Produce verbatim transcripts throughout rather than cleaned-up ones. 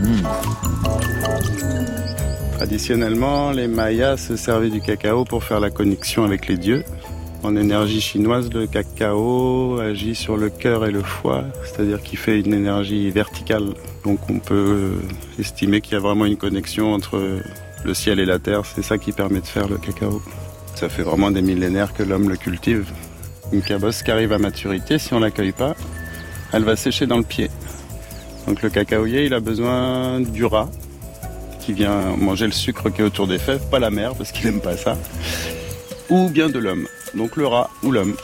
Mmh. Traditionnellement, les Mayas se servaient du cacao pour faire la connexion avec les dieux. En énergie chinoise, le cacao agit sur le cœur et le foie, c'est-à-dire qu'il fait une énergie verticale. Donc on peut estimer qu'il y a vraiment une connexion entre le ciel et la terre. C'est ça qui permet de faire le cacao. Ça fait vraiment des millénaires que l'homme le cultive. Une cabosse qui arrive à maturité, si on ne l'accueille pas, elle va sécher dans le pied. Donc le cacaoyer, il a besoin du rat qui vient manger le sucre qui est autour des fèves, pas la mère parce qu'il n'aime pas ça, ou bien de l'homme. Donc le rat ou l'homme.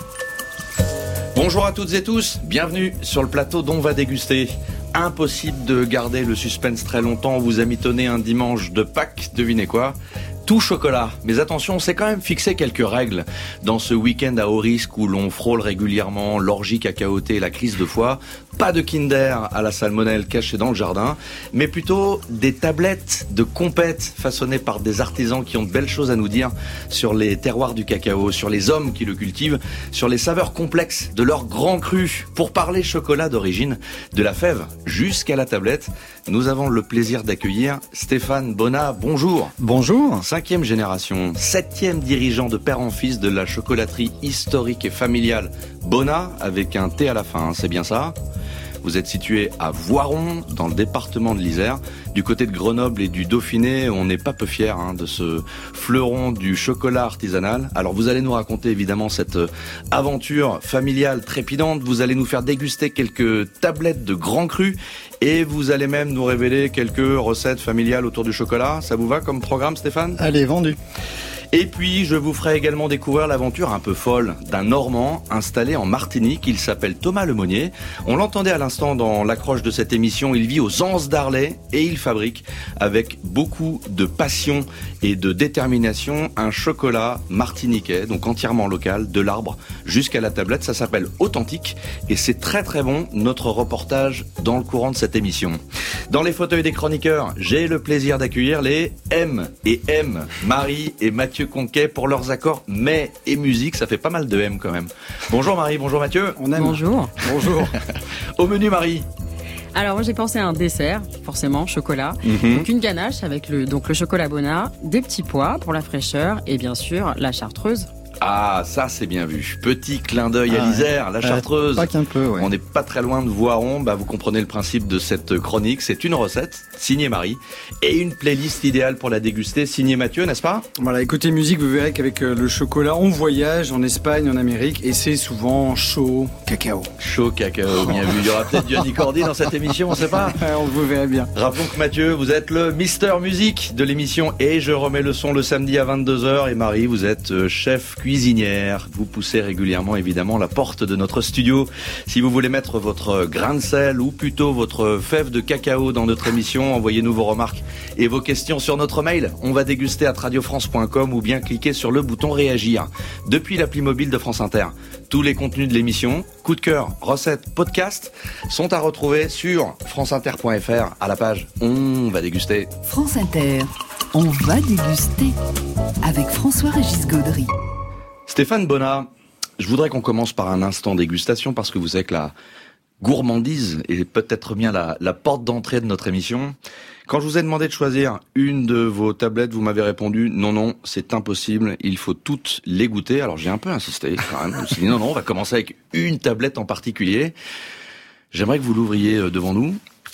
Bonjour à toutes et tous, bienvenue sur le plateau d'On va déguster. Impossible de garder le suspense très longtemps, on vous a mitonné un dimanche de Pâques, devinez quoi ? Tout chocolat. Mais attention, on s'est quand même fixé quelques règles dans ce week-end à haut risque où l'on frôle régulièrement l'orgie cacaotée et la crise de foie. Pas de Kinder à la salmonelle cachée dans le jardin, mais plutôt des tablettes de compètes façonnées par des artisans qui ont de belles choses à nous dire sur les terroirs du cacao, sur les hommes qui le cultivent, sur les saveurs complexes de leur grand cru. Pour parler chocolat d'origine, de la fève jusqu'à la tablette, nous avons le plaisir d'accueillir Stéphane Bonnat. Bonjour. Bonjour. Cinquième génération, septième dirigeant de père en fils de la chocolaterie historique et familiale Bonnat, avec un T à la fin, hein, c'est bien ça ? Vous êtes situé à Voiron, dans le département de l'Isère. Du côté de Grenoble et du Dauphiné, on n'est pas peu fiers hein, de ce fleuron du chocolat artisanal. Alors vous allez nous raconter évidemment cette aventure familiale trépidante. Vous allez nous faire déguster quelques tablettes de grands crus. Et vous allez même nous révéler quelques recettes familiales autour du chocolat. Ça vous va comme programme, Stéphane ? Allez, vendu. Et puis, je vous ferai également découvrir l'aventure un peu folle d'un Normand installé en Martinique. Il s'appelle Thomas Lemonnier. On l'entendait à l'instant dans l'accroche de cette émission. Il vit aux Anses d'Arlay et il fabrique avec beaucoup de passion et de détermination un chocolat martiniquais, donc entièrement local, de l'arbre jusqu'à la tablette. Ça s'appelle Authentique et c'est très très bon, notre reportage dans le courant de cette émission. Dans les fauteuils des chroniqueurs, j'ai le plaisir d'accueillir les M et M, Marie et Mathieu Conquet pour leurs accords mais et musique, ça fait pas mal de M quand même. Bonjour Marie, bonjour Mathieu. On aime. Bonjour. Bonjour. Au menu Marie. Alors moi j'ai pensé à un dessert, forcément, chocolat. Mm-hmm. Donc une ganache avec le, donc le chocolat Bonnat, des petits pois pour la fraîcheur et bien sûr la chartreuse. Ah, ça c'est bien vu. Petit clin d'œil Ah, à l'Isère, la Chartreuse. Euh, pas qu'un peu, ouais. On n'est pas très loin de Voiron. Bah, vous comprenez le principe de cette chronique. C'est une recette, signée Marie, et une playlist idéale pour la déguster, signée Mathieu, n'est-ce pas ? Voilà, écoutez musique, vous verrez qu'avec euh, le chocolat, on voyage en Espagne, en Amérique, et c'est souvent chaud, cacao. Chaud cacao, bien vu. Il y aura peut-être du Andy Cordy dans cette émission, on sait pas. on vous verrez bien. Rappelons que Mathieu, vous êtes le Mister Musique de l'émission et je remets le son le samedi à vingt-deux heures. Et Marie, vous êtes euh, chef cuisinière. Vous poussez régulièrement évidemment la porte de notre studio. Si vous voulez mettre votre grain de sel ou plutôt votre fève de cacao dans notre émission, envoyez-nous vos remarques et vos questions sur notre mail. On va déguster à radio france point com ou bien cliquer sur le bouton réagir depuis l'appli mobile de France Inter. Tous les contenus de l'émission, coup de cœur, recettes, podcasts sont à retrouver sur franceinter point f r à la page On va déguster. France Inter, on va déguster avec François-Régis Gaudry. Stéphane Bonnat, je voudrais qu'on commence par un instant dégustation parce que vous savez que la gourmandise est peut-être bien la, la porte d'entrée de notre émission. Quand je vous ai demandé de choisir une de vos tablettes, vous m'avez répondu non, non, c'est impossible, il faut toutes les goûter. Alors j'ai un peu insisté quand même, je me suis dit non, non, on va commencer avec une tablette en particulier. J'aimerais que vous l'ouvriez devant nous,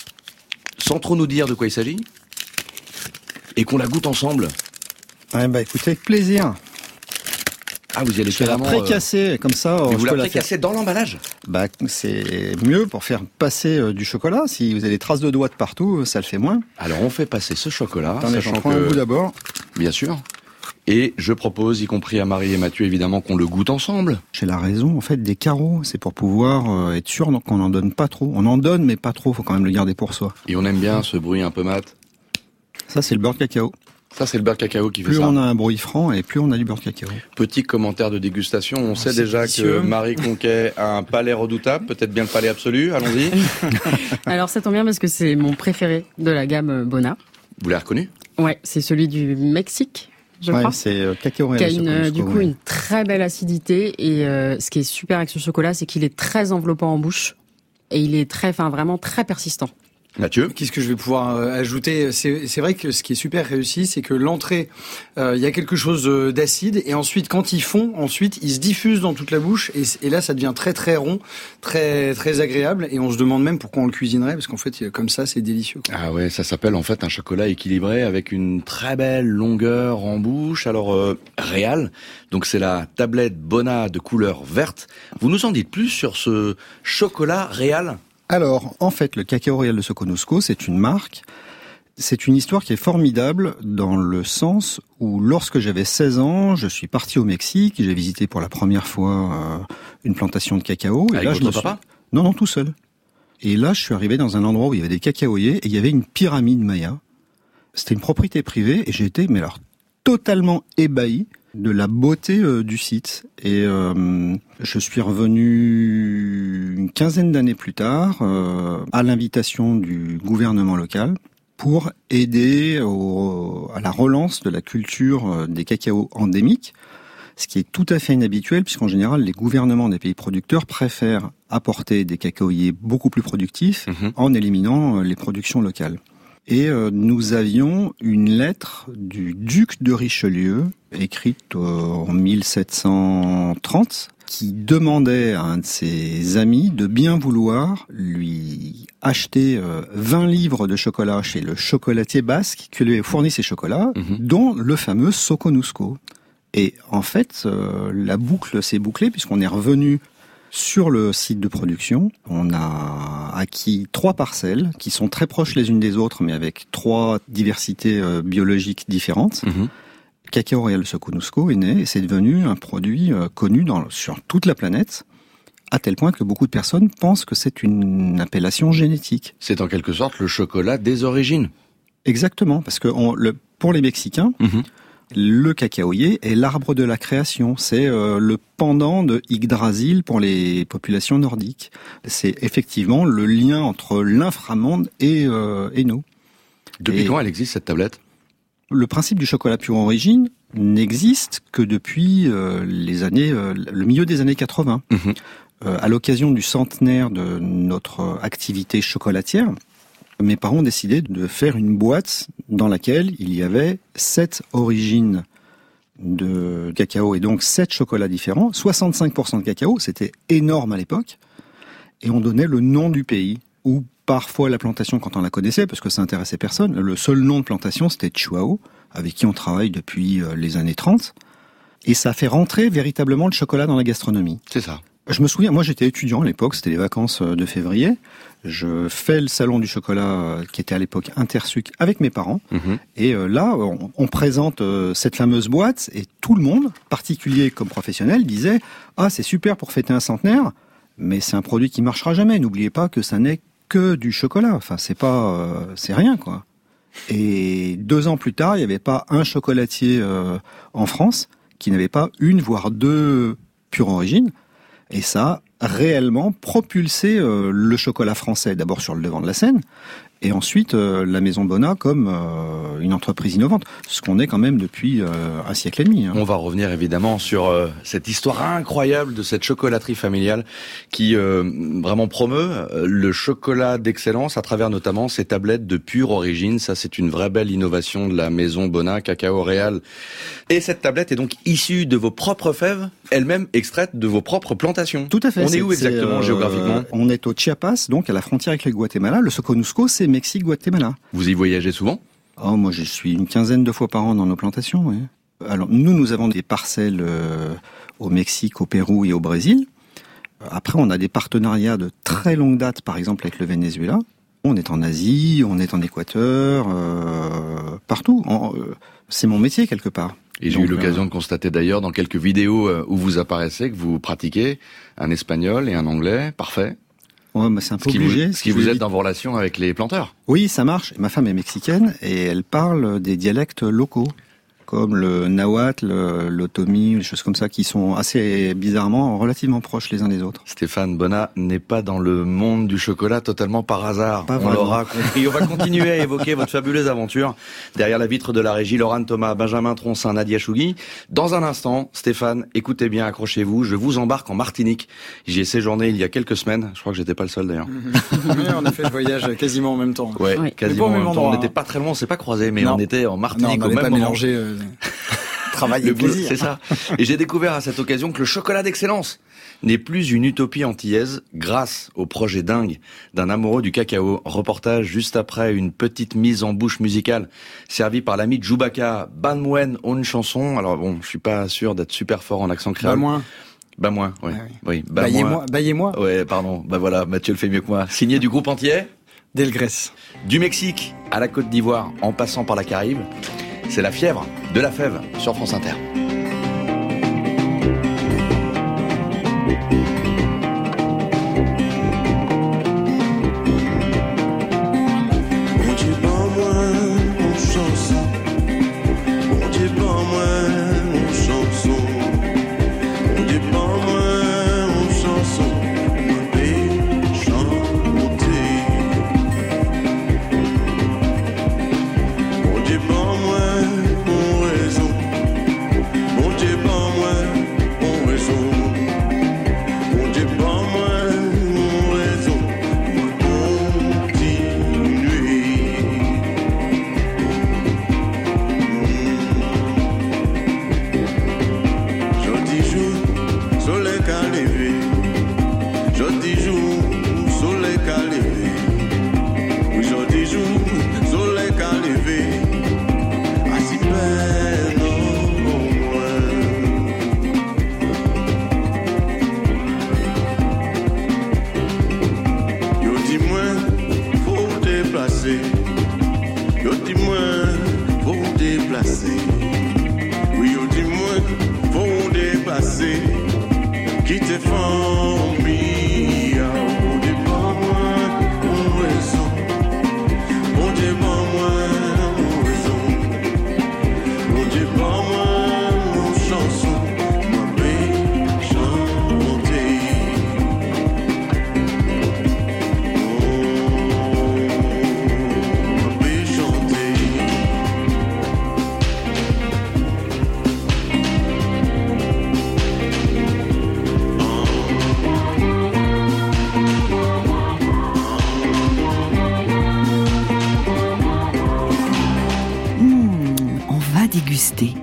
sans trop nous dire de quoi il s'agit, et qu'on la goûte ensemble. Ouais, bah écoutez, avec plaisir. Ah, vous y allez Je vais la carrément... précasser, comme ça. Mais je vous la peux la précassez faire. dans l'emballage ? Bah, c'est mieux pour faire passer euh, du chocolat. Si vous avez des traces de doigts de partout, ça le fait moins. Alors on fait passer ce chocolat, Attendez, sachant j'en prends que... un goût d'abord. Bien sûr. Et je propose, y compris à Marie et Mathieu, évidemment, qu'on le goûte ensemble. J'ai la raison, en fait, des carreaux, c'est pour pouvoir euh, être sûr qu'on n'en donne pas trop. On en donne, mais pas trop, faut quand même le garder pour soi. Et on aime bien ce bruit un peu mat. Ça, c'est le beurre de cacao. Ça, c'est le beurre cacao qui fait Plus ça. on a un bruit franc et plus on a du beurre de cacao. Petit commentaire de dégustation. On sait c'est déjà délicieux. que Marie Conquet a un palais redoutable, peut-être bien le palais absolu. Allons-y. Alors ça tombe bien parce que c'est mon préféré de la gamme Bonnat. Vous l'avez reconnu ? Ouais, c'est celui du Mexique, je ouais, crois. c'est euh, cacao réel. Qui a ce une, qu'on- ce du qu'on- coup une très belle acidité et euh, ce qui est super avec ce chocolat, c'est qu'il est très enveloppant en bouche et il est très, enfin vraiment très persistant. Mathieu ? Qu'est-ce que je vais pouvoir euh, ajouter ? C'est, c'est vrai que ce qui est super réussi, c'est que l'entrée, il euh, y a quelque chose d'acide, et ensuite, quand ils fond, ensuite, ils se diffusent dans toute la bouche, et, et là, ça devient très très rond, très très agréable, et on se demande même pourquoi on le cuisinerait, parce qu'en fait, comme ça, c'est délicieux, quoi. Ah ouais, ça s'appelle en fait un chocolat équilibré avec une très belle longueur en bouche. Alors, euh, Réal, donc c'est la tablette Bona de couleur verte. Vous nous en dites plus sur ce chocolat Réal ? Alors, en fait, le Cacao Réal de Soconusco, c'est une marque. C'est une histoire qui est formidable dans le sens où, lorsque j'avais seize ans, je suis parti au Mexique. J'ai visité pour la première fois euh, une plantation de cacao. Avec et là, votre je me papa ? suis... Non, non, tout seul. Et là, je suis arrivé dans un endroit où il y avait des cacaoyers et il y avait une pyramide maya. C'était une propriété privée et j'ai été, mais alors, totalement ébahi de la beauté euh, du site. Et euh, je suis revenu une quinzaine d'années plus tard, euh, à l'invitation du gouvernement local, pour aider au, à la relance de la culture des cacaos endémiques, ce qui est tout à fait inhabituel, puisqu'en général, les gouvernements des pays producteurs préfèrent apporter des cacaoyers beaucoup plus productifs mmh. en éliminant les productions locales. Et euh, nous avions une lettre du duc de Richelieu, écrite euh, en mille sept cent trente, qui demandait à un de ses amis de bien vouloir lui acheter euh, vingt livres de chocolat chez le chocolatier basque qui lui fournit ces chocolats, mmh. dont le fameux Soconusco. Et en fait, euh, la boucle s'est bouclée puisqu'on est revenu sur le site de production. On a acquis trois parcelles qui sont très proches les unes des autres, mais avec trois diversités euh, biologiques différentes. Mmh. Cacao Réal Soconusco est né et c'est devenu un produit euh, connu dans, sur toute la planète, à tel point que beaucoup de personnes pensent que c'est une appellation génétique. C'est en quelque sorte le chocolat des origines. Exactement, parce que on, le, pour les Mexicains, mmh. le cacaoyer est l'arbre de la création. C'est euh, le pendant de Yggdrasil pour les populations nordiques. C'est effectivement le lien entre l'inframonde et, euh, et nous. Depuis et quand elle existe, cette tablette ? Le principe du chocolat pur origine n'existe que depuis euh, les années, euh, le milieu des années quatre-vingts. Mmh. Euh, à l'occasion du centenaire de notre activité chocolatière, mes parents ont décidé de faire une boîte dans laquelle il y avait sept origines de cacao et donc sept chocolats différents, soixante-cinq pour cent de cacao, c'était énorme à l'époque, et on donnait le nom du pays, ou parfois la plantation quand on la connaissait, parce que ça intéressait personne. Le seul nom de plantation, c'était Chihuahua, avec qui on travaille depuis les années trente, et ça a fait rentrer véritablement le chocolat dans la gastronomie. C'est ça. Je me souviens, moi j'étais étudiant à l'époque, c'était les vacances de février. Je fais le salon du chocolat qui était à l'époque Intersuc avec mes parents. Mmh. Et là, on, on présente cette fameuse boîte et tout le monde, particulier comme professionnel, disait « Ah, c'est super pour fêter un centenaire, mais c'est un produit qui marchera jamais. N'oubliez pas que ça n'est que du chocolat. Enfin, c'est pas, euh, c'est rien, quoi. » Et deux ans plus tard, il n'y avait pas un chocolatier euh, en France qui n'avait pas une, voire deux pure origine. Et ça a réellement propulsé euh, le chocolat français, d'abord sur le devant de la scène, et ensuite euh, la Maison Bona comme euh, une entreprise innovante, ce qu'on est quand même depuis euh, un siècle et demi. Hein. On va revenir évidemment sur euh, cette histoire incroyable de cette chocolaterie familiale qui euh, vraiment promeut euh, le chocolat d'excellence à travers notamment ces tablettes de pure origine. Ça, c'est une vraie belle innovation de la Maison Bona, Cacao Réal. Et cette tablette est donc issue de vos propres fèves, elle-même extraite de vos propres plantations. Tout à fait. On est où exactement euh, géographiquement ? On est au Chiapas, donc à la frontière avec le Guatemala. Le Soconusco, c'est Mexique-Guatemala. Vous y voyagez souvent ? Oh, moi, je suis une quinzaine de fois par an dans nos plantations, oui. Alors, nous, nous avons des parcelles euh, au Mexique, au Pérou et au Brésil. Après, on a des partenariats de très longue date, par exemple avec le Venezuela. On est en Asie, on est en Équateur, euh, partout. En, euh, c'est mon métier, quelque part. Et j'ai Donc, eu l'occasion euh... de constater d'ailleurs dans quelques vidéos où vous apparaissez que vous pratiquez un espagnol et un anglais parfait. Ouais, mais c'est un peu ce obligé. Vous, ce qui vous aide dans vos relations avec les planteurs. Oui, ça marche. Ma femme est mexicaine et elle parle des dialectes locaux. comme le nahuatl, l'otomi, les choses comme ça qui sont assez bizarrement relativement proches les uns des autres. Stéphane Bonnat n'est pas dans le monde du chocolat totalement par hasard. Pas On vraiment. l'aura compris. On va continuer à évoquer votre fabuleuse aventure derrière la vitre de la régie. Laurent Thomas, Benjamin Troncin, Nadia Chougui. Dans un instant, Stéphane, écoutez bien, accrochez-vous, je vous embarque en Martinique. J'y ai séjourné il y a quelques semaines. Je crois que j'étais pas le seul d'ailleurs. Oui, on a fait le voyage quasiment en même temps. Ouais, Oui. quasiment en Mais pas au même même temps. On endroit, n'était hein. pas très loin, on s'est pas croisés, mais Non. on était en Non, Martinique on au n'allait même pas moment. mélanger euh, travail et Le boulot, plaisir. c'est ça. Et j'ai découvert à cette occasion que le chocolat d'excellence n'est plus une utopie antillaise grâce au projet dingue d'un amoureux du cacao. Reportage juste après une petite mise en bouche musicale servie par l'ami de Chewbacca, Ban Mwen, une chanson. Alors bon, je suis pas sûr d'être super fort en accent Bah créole. moins. Bah moins, ouais. Ah oui. Oui, bah Baillez-moi. moins. Baillez-moi. Ouais, pardon. Bah voilà, Mathieu le fait mieux que moi. Signé du groupe entier. Delgrès. Du Mexique à la Côte d'Ivoire, en passant par la Caraïbe, c'est la fièvre de la fève sur France Inter. Bon Dieu, pas moi, mon chanson. Bon Dieu, pas moi, mon chanson. Bon Dieu, pas moi, mon chanson. Ma belle chanter. Bon Dieu, pas moi, mon raison. Bon Dieu, pas moi, mon raison. Bon Dieu, pas moi, mon raison. Jodi jour, soleil qu'a levé. Jodi jour, soleil qu'a levé. Oui, jodi jour, soleil qu'a levé. Assis peine au moins. Yo dis-moi, faut déplacer. Yo dis-moi, faut déplacer. Oui, yo dis-moi, faut déplacer. Qui te famille, on dit pas moi, on raison. On dit pas moi, on raison. On dit pas moi, mon chanson, ma belle chanter. Oh, ma belle chanter. Mmh, on va déguster.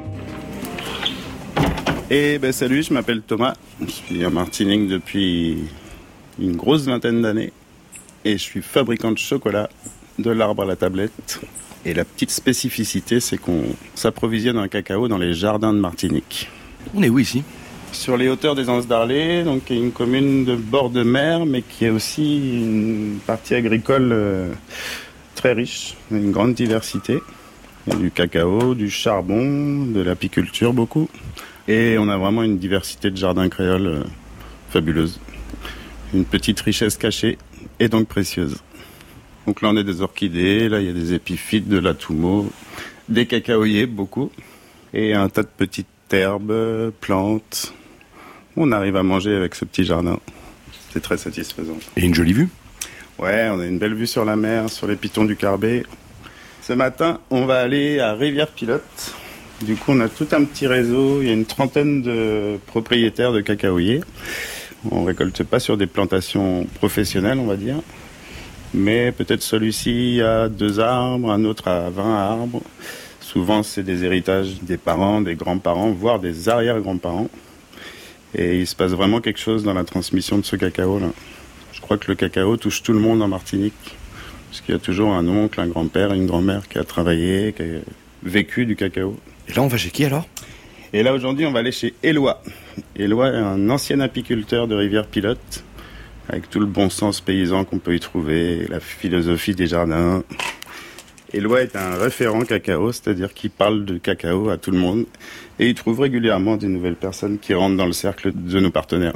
Et ben salut, je m'appelle Thomas. Je suis en Martinique depuis une grosse vingtaine d'années. Et je suis fabricant de chocolat, de l'arbre à la tablette. Et la petite spécificité, c'est qu'on s'approvisionne en cacao dans les jardins de Martinique. On est où ici? Sur les hauteurs des Anses d'Arlé, donc qui est une commune de bord de mer, mais qui est aussi une partie agricole euh, très riche, une grande diversité. Il y a du cacao, du charbon, de l'apiculture beaucoup. Et on a vraiment une diversité de jardins créoles euh, fabuleuse. Une petite richesse cachée et donc précieuse. Donc là on a des orchidées, là il y a des épiphytes, de l'atoumo, des cacaoyers beaucoup, et un tas de petites herbes, plantes. On arrive à manger avec ce petit jardin. C'est très satisfaisant. Et une jolie vue. Ouais, on a une belle vue sur la mer, sur les pitons du Carbet. Ce matin, on va aller à Rivière-Pilote. Du coup, on a tout un petit réseau. Il y a une trentaine de propriétaires de cacaoyers. On récolte pas sur des plantations professionnelles, on va dire. Mais peut-être celui-ci a deux arbres, un autre a vingt arbres. Souvent, c'est des héritages des parents, des grands-parents, voire des arrière-grands-parents. Et il se passe vraiment quelque chose dans la transmission de ce cacao-là. Je crois que le cacao touche tout le monde en Martinique. Parce qu'il y a toujours un oncle, un grand-père, une grand-mère qui a travaillé, qui a vécu du cacao. Et là, on va chez qui alors? Et là, aujourd'hui, on va aller chez Éloi. Éloi est un ancien apiculteur de Rivière-Pilote, avec tout le bon sens paysan qu'on peut y trouver, la philosophie des jardins. Éloi est un référent cacao, c'est-à-dire qu'il parle de cacao à tout le monde. Et il trouve régulièrement des nouvelles personnes qui rentrent dans le cercle de nos partenaires.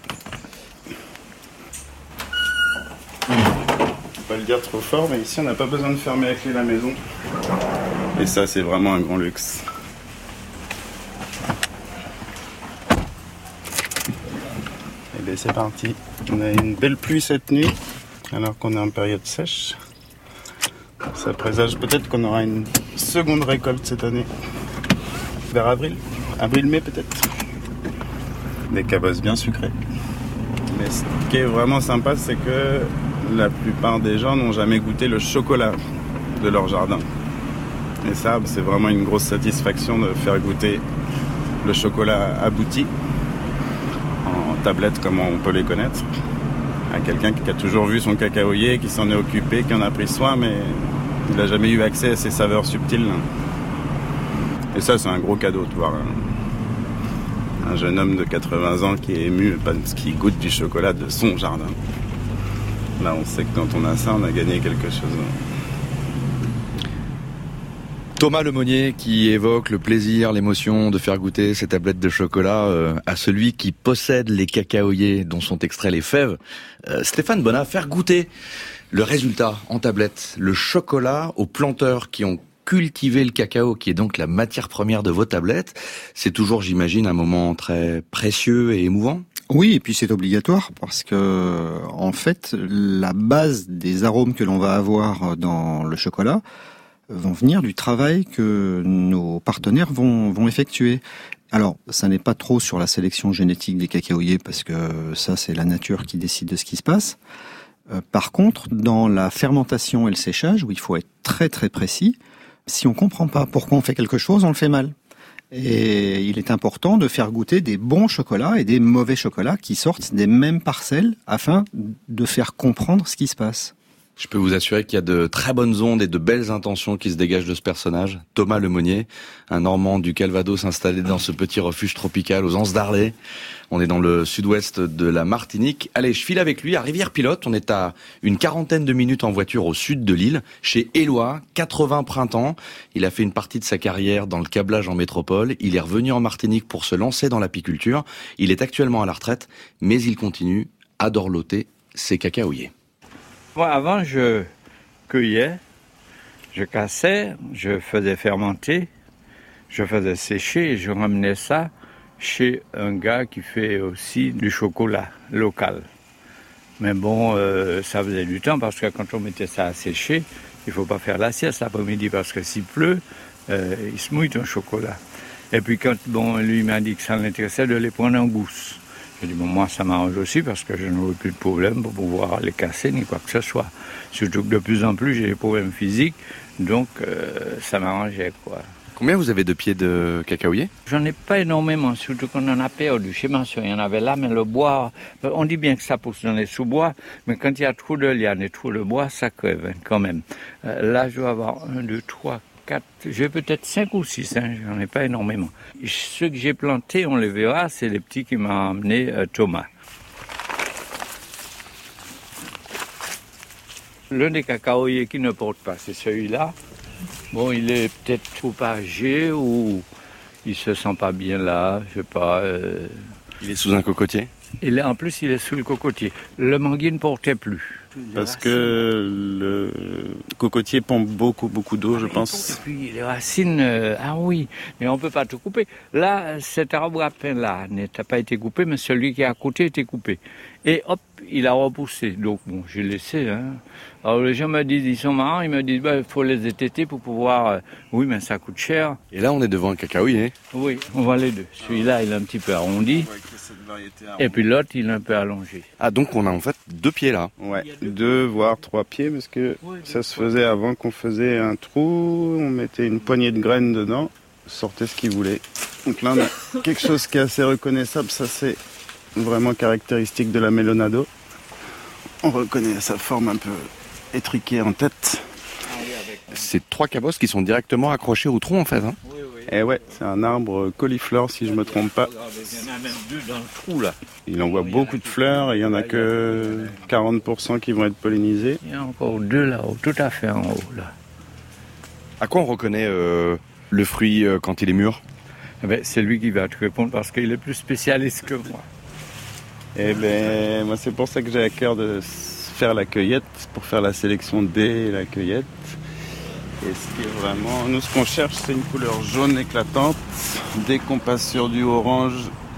Je ne vais pas le dire trop fort, mais ici, on n'a pas besoin de fermer la clé la maison. Et ça, c'est vraiment un grand luxe. Allez, c'est parti. On a une belle pluie cette nuit, alors qu'on est en période sèche. Ça présage peut-être qu'on aura une seconde récolte cette année. Vers avril, avril-mai peut-être. Des cabosses bien sucrées. Mais ce qui est vraiment sympa, c'est que la plupart des gens n'ont jamais goûté le chocolat de leur jardin. Et ça, c'est vraiment une grosse satisfaction de faire goûter le chocolat abouti, en tablette comme on peut les connaître, à quelqu'un qui a toujours vu son cacaoyer, qui s'en est occupé, qui en a pris soin, mais il n'a jamais eu accès à ces saveurs subtiles. Et ça, c'est un gros cadeau de voir un, un jeune homme de quatre-vingts ans qui est ému parce qu'il goûte du chocolat de son jardin. Là, on sait que quand on a ça, on a gagné quelque chose. Thomas Lemonnier qui évoque le plaisir, l'émotion de faire goûter ces tablettes de chocolat euh, à celui qui possède les cacaoyers dont sont extraits les fèves. Euh, Stéphane Bonnat, faire goûter le résultat en tablette, le chocolat aux planteurs qui ont cultivé le cacao, qui est donc la matière première de vos tablettes, c'est toujours, j'imagine, un moment très précieux et émouvant. Oui, et puis c'est obligatoire parce que, en fait, la base des arômes que l'on va avoir dans le chocolat vont venir du travail que nos partenaires vont, vont effectuer. Alors, ça n'est pas trop sur la sélection génétique des cacaoyers parce que ça, c'est la nature qui décide de ce qui se passe. Euh, par contre, dans la fermentation et le séchage, où il faut être très très précis, si on comprend pas pourquoi on fait quelque chose, on le fait mal. Et il est important de faire goûter des bons chocolats et des mauvais chocolats qui sortent des mêmes parcelles afin de faire comprendre ce qui se passe. Je peux vous assurer qu'il y a de très bonnes ondes et de belles intentions qui se dégagent de ce personnage, Thomas Lemonnier, un Normand du Calvados installé dans ce petit refuge tropical aux Anses d'Arlay. On est dans le sud-ouest de la Martinique. Allez, je file avec lui à Rivière-Pilote. On est à une quarantaine de minutes en voiture au sud de l'île, chez Éloi, quatre-vingts printemps. Il a fait une partie de sa carrière dans le câblage en métropole. Il est revenu en Martinique pour se lancer dans l'apiculture. Il est actuellement à la retraite, mais il continue à dorloter ses cacaoyers. Moi, avant, je cueillais, je cassais, je faisais fermenter, je faisais sécher et je ramenais ça chez un gars qui fait aussi du chocolat local. Mais bon, euh, ça faisait du temps parce que quand on mettait ça à sécher, il ne faut pas faire la sieste l'après-midi parce que s'il pleut, euh, il se mouille ton chocolat. Et puis quand bon, lui m'a dit que ça l'intéressait de les prendre en gousse. J'ai dit, bon, moi, ça m'arrange aussi parce que je n'aurai plus de problème pour pouvoir les casser ni quoi que ce soit. Surtout que de plus en plus, j'ai des problèmes physiques, donc euh, ça m'arrangeait, quoi. Combien vous avez de pieds de cacaoyer ? J'en ai pas énormément, surtout qu'on en a perdu. Chez Mansion, il y en avait là, mais le bois, on dit bien que ça pousse dans les sous-bois, mais quand il y a trop de lianes et trop de bois, ça crève quand même. Euh, là, je dois avoir un, deux, trois, quatre, j'ai peut-être cinq ou six, hein, j'en ai pas énormément. Ceux que j'ai plantés, on les verra, c'est les petits qui m'a amené euh, Thomas. L'un des cacaoyers qui ne porte pas, c'est celui-là. Bon, il est peut-être trop âgé ou il se sent pas bien là, je sais pas. Euh... Il est sous un cocotier ? Il est, en plus, il est sous le cocotier. Le manguier ne portait plus. Parce que le cocotier pompe beaucoup, beaucoup d'eau, je pense. Et puis les racines, euh, ah oui, mais on ne peut pas tout couper. Là, cet arbre à pain-là n'a pas été coupé, mais celui qui est à côté était coupé. Et hop, il a repoussé. Donc bon, j'ai laissé. Hein. Alors les gens me disent, ils sont marrants, ils me disent, il bah, faut les étêter pour pouvoir... Euh, oui, mais ça coûte cher. Et là, on est devant un cacaoyer. Oui, on voit les deux. Celui-là, il est un petit peu arrondi. Et puis l'autre, il est un peu allongé. Ah, donc on a en fait deux pieds là. Ouais, deux voire trois pieds, parce que ça se faisait avant qu'on faisait un trou, on mettait une poignée de graines dedans, sortait ce qu'il voulait. Donc là, on a quelque chose qui est assez reconnaissable, ça c'est vraiment caractéristique de la Melonado. On reconnaît sa forme un peu étriquée en tête. C'est trois cabosses qui sont directement accrochées au tronc en fait. Hein. Et ouais, c'est un arbre cauliflore si je me trompe pas. Il y en a même deux dans le trou là. Il envoie beaucoup de fleurs et il y en a que quarante pour cent qui vont être pollinisés. Il y a encore deux là-haut, tout à fait en haut là. À quoi on reconnaît euh, le fruit euh, quand il est mûr ? Eh ben, c'est lui qui va te répondre parce qu'il est plus spécialiste que moi. Eh ben, moi c'est pour ça que j'ai à cœur de faire la cueillette, pour faire la sélection dès la cueillette. Et ce qui est vraiment, nous ce qu'on cherche c'est une couleur jaune éclatante. Dès qu'on passe sur du orange,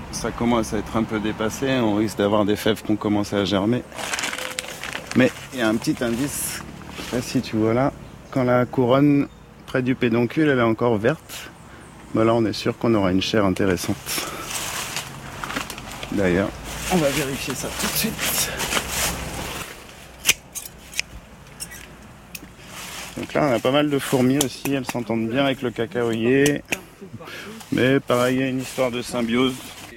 ça commence à être un peu dépassé, on risque d'avoir des fèves qui ont commencé à germer. Mais il y a un petit indice, je sais pas si tu vois là, quand la couronne près du pédoncule elle est encore verte, ben là on est sûr qu'on aura une chair intéressante. D'ailleurs, on va vérifier ça tout de suite. Donc là on a pas mal de fourmis aussi, elles s'entendent bien avec le cacaoyer. Mais pareil, il y a une histoire de symbiose.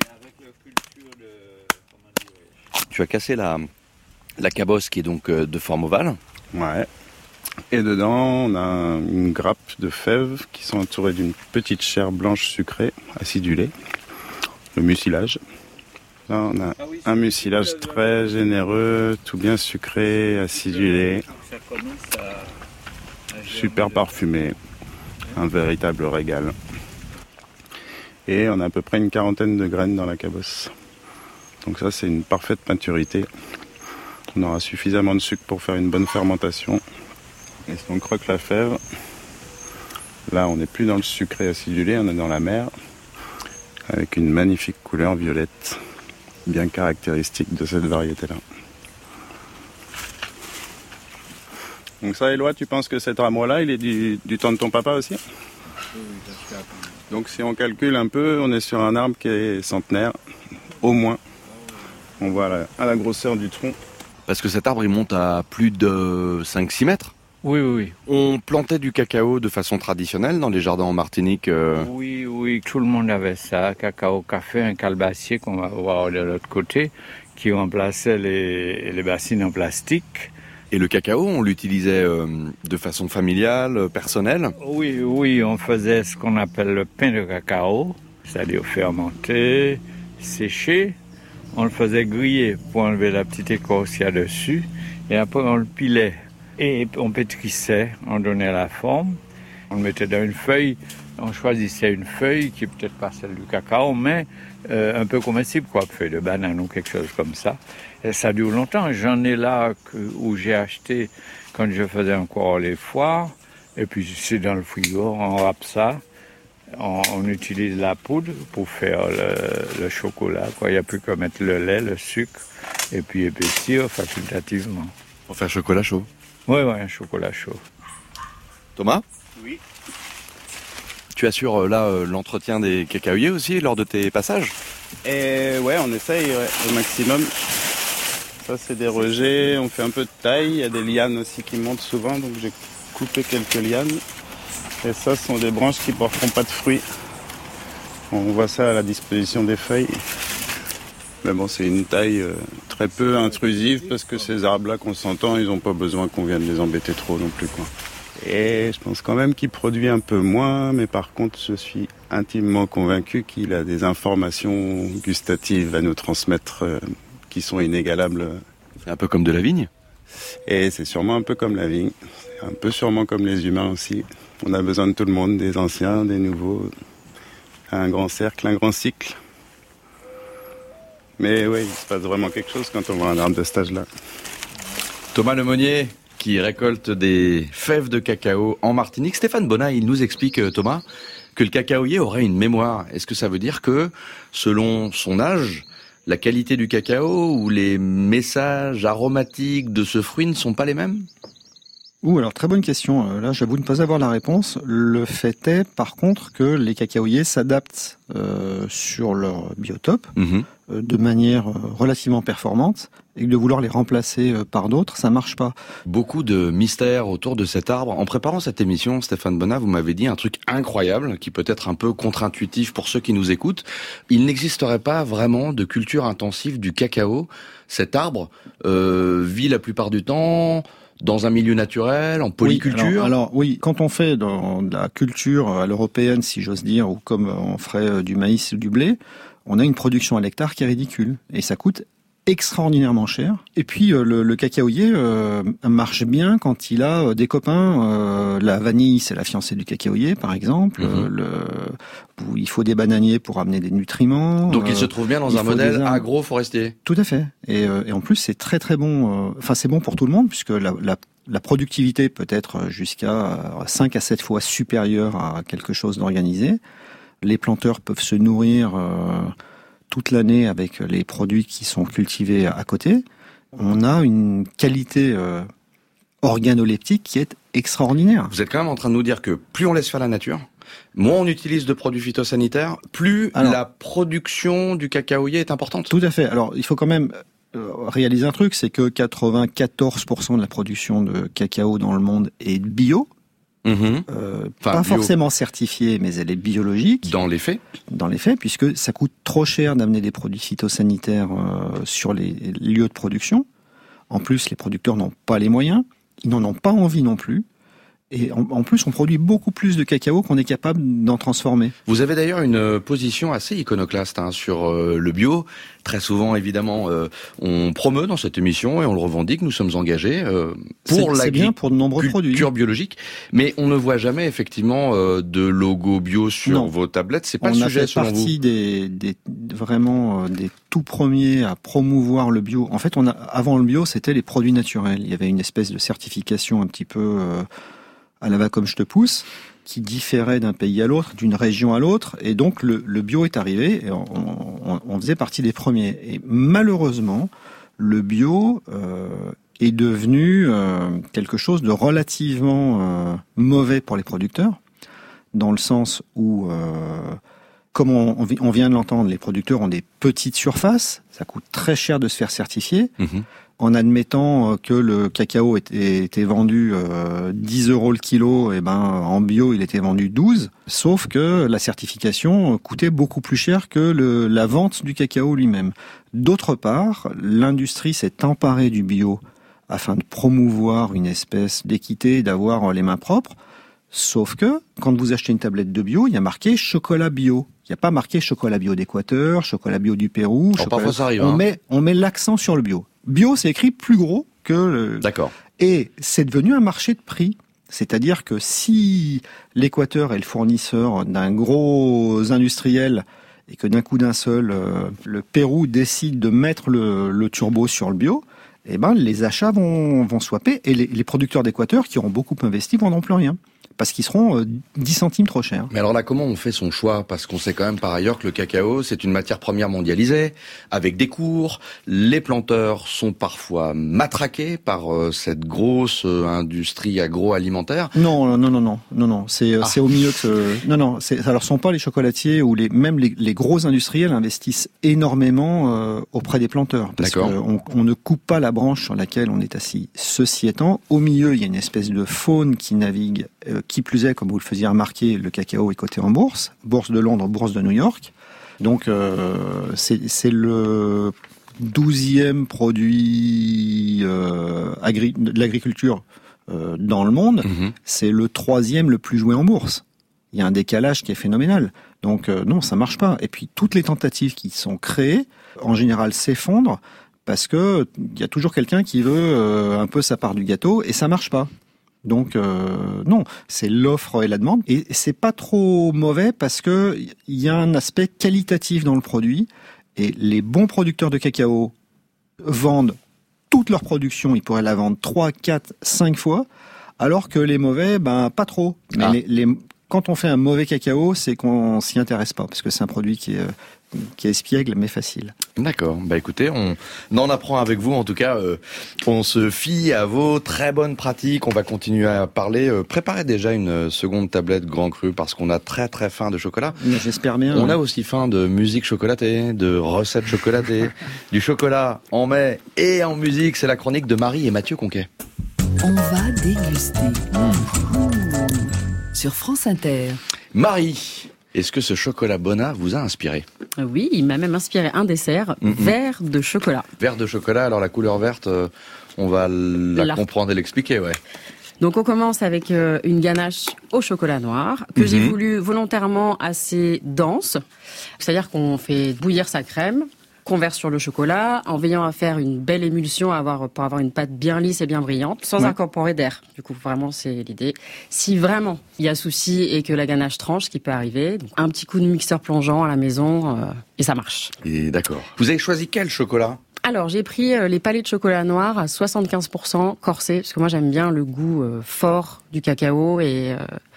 Tu as cassé la, la cabosse qui est donc euh, de forme ovale. Ouais. Et dedans, on a une grappe de fèves qui sont entourées d'une petite chair blanche sucrée, acidulée. Le mucilage. Là, on a un mucilage très généreux, tout bien sucré, acidulé. Super parfumé. Un véritable régal. Et on a à peu près une quarantaine de graines dans la cabosse. Donc ça, c'est une parfaite maturité. On aura suffisamment de sucre pour faire une bonne fermentation. Et si on croque la fève, là, on n'est plus dans le sucré acidulé, on est dans la mer, avec une magnifique couleur violette, bien caractéristique de cette variété-là. Donc ça, Éloi, tu penses que cet rameau-là, il est du, du temps de ton papa aussi ? Donc si on calcule un peu, on est sur un arbre qui est centenaire, au moins. On voit à la, à la grosseur du tronc. Parce que cet arbre, il monte à plus de cinq six mètres. Oui, oui, oui. On plantait du cacao de façon traditionnelle dans les jardins en Martinique. Euh... Oui, oui, tout le monde avait ça. Cacao, café, un calebassier qu'on va voir de l'autre côté, qui remplaçait les, les bassines en plastique. Et le cacao, on l'utilisait euh, de façon familiale, personnelle ? Oui, oui, on faisait ce qu'on appelle le pain de cacao, c'est-à-dire fermenté, séché. On le faisait griller pour enlever la petite écorce qu'il y a dessus. Et après, on le pilait. Et on pétrissait, on donnait la forme. On le mettait dans une feuille. On choisissait une feuille qui est peut-être pas celle du cacao, mais euh, un peu comestible, quoi, feuille de banane ou quelque chose comme ça. Et ça dure longtemps. J'en ai là que, où j'ai acheté quand je faisais encore les foires. Et puis c'est dans le frigo, on râpe ça. On, on utilise la poudre pour faire le, le chocolat, quoi. Il n'y a plus qu'à mettre le lait, le sucre, et puis épaissir facultativement. Pour faire chocolat chaud ? Oui, oui, un chocolat chaud. Thomas ? Oui. Tu assures là euh, l'entretien des cacaoyers aussi lors de tes passages ? Et ouais, on essaye ouais, au maximum. Ça, c'est des rejets, on fait un peu de taille. Il y a des lianes aussi qui montent souvent, donc j'ai coupé quelques lianes. Et ça, ce sont des branches qui ne porteront pas de fruits. On voit ça à la disposition des feuilles. Mais bon, c'est une taille euh, très peu intrusive parce que ces arbres-là qu'on s'entend, ils n'ont pas besoin qu'on vienne les embêter trop non plus, quoi. Et je pense quand même qu'il produit un peu moins, mais par contre, je suis intimement convaincu qu'il a des informations gustatives à nous transmettre euh, qui sont inégalables. C'est un peu comme de la vigne ? Et c'est sûrement un peu comme la vigne, c'est un peu sûrement comme les humains aussi. On a besoin de tout le monde, des anciens, des nouveaux, un grand cercle, un grand cycle. Mais oui, il se passe vraiment quelque chose quand on voit un arbre de cet âge-là. Thomas Lemonnier, qui récolte des fèves de cacao en Martinique. Stéphane Bonnat, il nous explique, Thomas, que le cacaoyer aurait une mémoire. Est-ce que ça veut dire que, selon son âge, la qualité du cacao ou les messages aromatiques de ce fruit ne sont pas les mêmes ? Ouh, alors très bonne question. Là, j'avoue ne pas avoir la réponse. Le fait est, par contre, que les cacaoyers s'adaptent euh, sur leur biotope mmh. euh, de manière relativement performante, et que de vouloir les remplacer euh, par d'autres, ça marche pas. Beaucoup de mystères autour de cet arbre. En préparant cette émission, Stéphane Bonnat, vous m'avez dit un truc incroyable, qui peut être un peu contre-intuitif pour ceux qui nous écoutent. Il n'existerait pas vraiment de culture intensive du cacao. Cet arbre euh, vit la plupart du temps dans un milieu naturel, en polyculture. Oui, alors, alors oui, quand on fait dans de la culture à l'européenne, si j'ose dire, ou comme on ferait du maïs ou du blé, on a une production à l'hectare qui est ridicule. Et ça coûte extraordinairement cher. Et puis euh, le, le cacaoyer euh, marche bien quand il a euh, des copains. Euh, la vanille, c'est la fiancée du cacaoyer, par exemple. Mm-hmm. Euh, le, où il faut des bananiers pour amener des nutriments. Donc euh, il se trouve bien dans un modèle agro-forestier. Tout à fait. Et, euh, et en plus, c'est très très bon. Enfin, euh, c'est bon pour tout le monde puisque la, la, la productivité peut être jusqu'à cinq à sept fois supérieure à quelque chose d'organisé. Les planteurs peuvent se nourrir. Euh, toute l'année avec les produits qui sont cultivés à côté, on a une qualité euh, organoleptique qui est extraordinaire. Vous êtes quand même en train de nous dire que plus on laisse faire la nature, moins on utilise de produits phytosanitaires, plus Alors, la production du cacaoyer est importante. Tout à fait. Alors, il faut quand même réaliser un truc, c'est que quatre-vingt-quatorze pour cent de la production de cacao dans le monde est bio. Mmh. Euh, enfin, pas bio. Forcément certifiée, mais elle est biologique. Dans les faits Dans les faits, puisque ça coûte trop cher d'amener des produits phytosanitaires euh, sur les lieux de production. En plus, les producteurs n'ont pas les moyens, ils n'en ont pas envie non plus. Et en, en plus, on produit beaucoup plus de cacao qu'on est capable d'en transformer. Vous avez d'ailleurs une position assez iconoclaste hein, sur euh, le bio. Très souvent, évidemment, euh, on promeut dans cette émission et on le revendique. Nous sommes engagés euh, pour l'agriculture biologique, mais on ne voit jamais effectivement euh, de logo bio sur non. vos tablettes. C'est pas on le sujet selon vous. On a fait partie des, des vraiment euh, des tout premiers à promouvoir le bio. En fait, on a avant le bio, c'était les produits naturels. Il y avait une espèce de certification un petit peu euh, à la va comme je te pousse, qui différait d'un pays à l'autre, d'une région à l'autre, et donc le, le bio est arrivé, et on, on, on faisait partie des premiers. Et malheureusement, le bio euh, est devenu euh, quelque chose de relativement euh, mauvais pour les producteurs, dans le sens où, euh, comme on, on vient de l'entendre, les producteurs ont des petites surfaces, ça coûte très cher de se faire certifier. Mmh. En admettant que le cacao était, était vendu euh, dix euros le kilo, et ben en bio il était vendu douze. Sauf que la certification coûtait beaucoup plus cher que le, la vente du cacao lui-même. D'autre part, l'industrie s'est emparée du bio afin de promouvoir une espèce d'équité, d'avoir les mains propres. Sauf que quand vous achetez une tablette de bio, il y a marqué chocolat bio. Il n'y a pas marqué chocolat bio d'Équateur, chocolat bio du Pérou. Alors, parfois ça arrive. On hein. met on met l'accent sur le bio. Bio, c'est écrit plus gros que le... D'accord. Et c'est devenu un marché de prix. C'est-à-dire que si l'Équateur est le fournisseur d'un gros industriel et que d'un coup d'un seul, euh, le Pérou décide de mettre le, le turbo sur le bio, eh ben, les achats vont, vont swapper et les, les producteurs d'Équateur qui auront beaucoup investi vendront plus rien. Parce qu'ils seront euh, dix centimes trop chers. Mais alors là, comment on fait son choix? Parce qu'on sait quand même par ailleurs que le cacao, c'est une matière première mondialisée, avec des cours. Les planteurs sont parfois matraqués par euh, cette grosse euh, industrie agroalimentaire. Non, non, non, non, non, non. C'est, ah. c'est au milieu que... Non, non, c'est, alors ce sont pas les chocolatiers ou les, même les, les gros industriels investissent énormément euh, auprès des planteurs. Parce D'accord. qu'on on ne coupe pas la branche sur laquelle on est assis. Ceci étant, au milieu, il y a une espèce de faune qui navigue... Euh, Qui plus est, comme vous le faisiez remarquer, le cacao est coté en bourse, bourse de Londres, bourse de New York. Donc euh, c'est, c'est le douzième produit euh, agri- de l'agriculture euh, dans le monde. Mmh. C'est le troisième le plus joué en bourse. Il y a un décalage qui est phénoménal. Donc euh, non, ça marche pas. Et puis toutes les tentatives qui sont créées, en général, s'effondrent parce que il y a toujours quelqu'un qui veut euh, un peu sa part du gâteau et ça marche pas. Donc euh, non, c'est l'offre et la demande et c'est pas trop mauvais parce que il y a un aspect qualitatif dans le produit et les bons producteurs de cacao vendent toute leur production, ils pourraient la vendre trois, quatre, cinq fois, alors que les mauvais, ben pas trop. Mais ah. les, les, quand on fait un mauvais cacao, c'est qu'on s'y intéresse pas parce que c'est un produit qui est qui est espiègle mais facile. D'accord. Bah écoutez, on en apprend avec vous. En tout cas, euh, on se fie à vos très bonnes pratiques. On va continuer à parler. Euh, préparez déjà une seconde tablette Grand Cru parce qu'on a très très faim de chocolat. Mais j'espère bien. On ouais. a aussi faim de musique chocolatée, de recettes chocolatées, du chocolat en mai et en musique. C'est la chronique de Marie et Mathieu Conquet. On va déguster. Mmh. Mmh. Sur France Inter. Marie, est-ce que ce chocolat Bona vous a inspiré? Oui, il m'a même inspiré un dessert, mmh. vert de chocolat. Vert de chocolat, alors la couleur verte, euh, on va la, la comprendre et l'expliquer, ouais. Donc on commence avec euh, une ganache au chocolat noir, que mmh. j'ai voulu volontairement assez dense. C'est-à-dire qu'on fait bouillir sa crème, qu'on verse sur le chocolat, en veillant à faire une belle émulsion avoir, pour avoir une pâte bien lisse et bien brillante, sans ouais. incorporer d'air. Du coup, vraiment, c'est l'idée. Si vraiment il y a souci et que la ganache tranche, ce qui peut arriver, donc un petit coup de mixeur plongeant à la maison, euh, et ça marche. Et d'accord. Vous avez choisi quel chocolat ? Alors, j'ai pris euh, les palets de chocolat noir à soixante-quinze pour cent corsés, parce que moi, j'aime bien le goût euh, fort du cacao et... Euh,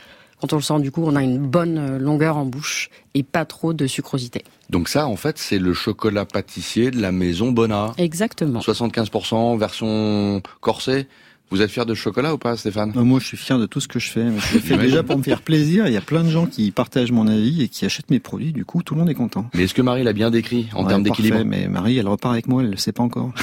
Quand on le sent, du coup, on a une bonne longueur en bouche et pas trop de sucrosité. Donc ça, en fait, c'est le chocolat pâtissier de la maison Bonnat. Exactement. soixante-quinze pour cent version corsée. Vous êtes fier de ce chocolat ou pas, Stéphane ? Moi, je suis fier de tout ce que je fais. Je le fais déjà pour me faire plaisir. Il y a plein de gens qui partagent mon avis et qui achètent mes produits. Du coup, tout le monde est content. Mais est-ce que Marie l'a bien décrit en Ouais, termes d'équilibre ? parfait, mais Marie, elle repart avec moi, elle le sait pas encore.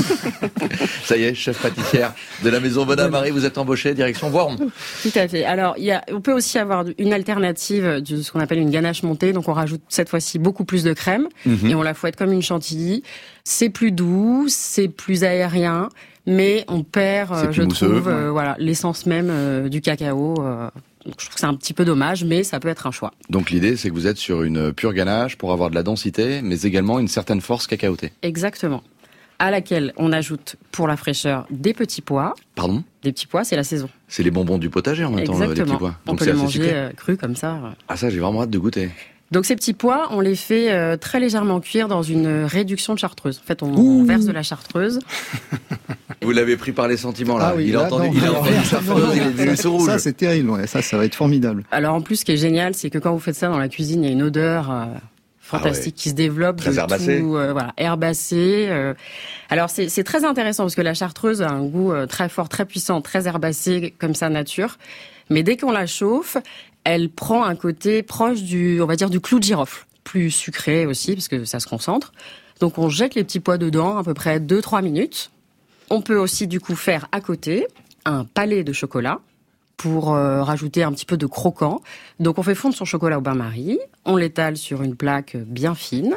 Ça y est, chef pâtissière de la maison Bonnat. Marie, vous êtes embauchée, direction Voiron. Tout à fait. Alors, il y a, on peut aussi avoir une alternative de ce qu'on appelle une ganache montée. Donc, on rajoute cette fois-ci beaucoup plus de crème Mhm. et on la fouette comme une chantilly. C'est plus doux, c'est plus aérien, mais on perd, C'est euh, plus je mousseux, trouve, ouais. euh, voilà, l'essence même euh, du cacao. euh. Donc, je trouve que c'est un petit peu dommage, mais ça peut être un choix. Donc l'idée, c'est que vous êtes sur une pure ganache pour avoir de la densité, mais également une certaine force cacaotée. Exactement. À laquelle on ajoute pour la fraîcheur des petits pois. Pardon ? Des petits pois, c'est la saison. C'est les bonbons du potager en même temps, les petits Exactement. pois. On Donc peut c'est les assez manger sucré. euh, crus comme ça. euh. Ah ça, j'ai vraiment hâte de goûter. Donc ces petits pois, on les fait euh, très légèrement cuire dans une réduction de chartreuse. En fait, on, on verse de la chartreuse. Vous l'avez pris par les sentiments là. Ah oui, il a là, entendu, non, il a alors, entendu là, une chartreuse, non, il est non, devenu tout rouge. Ça, c'est terrible, ouais. Ça, ça va être formidable. Alors en plus, ce qui est génial, c'est que quand vous faites ça dans la cuisine, il y a une odeur euh, fantastique Ah ouais. qui se développe. Très de herbacée. tout, euh, voilà, herbacé. euh. Alors c'est, c'est très intéressant parce que la chartreuse a un goût euh, très fort, très puissant, très herbacé comme sa nature. Mais dès qu'on la chauffe, elle prend un côté proche du, on va dire, du clou de girofle. Plus sucré aussi, parce que ça se concentre. Donc on jette les petits pois dedans à peu près deux trois minutes. On peut aussi du coup faire à côté un palais de chocolat pour euh, rajouter un petit peu de croquant. Donc on fait fondre son chocolat au bain-marie, on l'étale sur une plaque bien fine,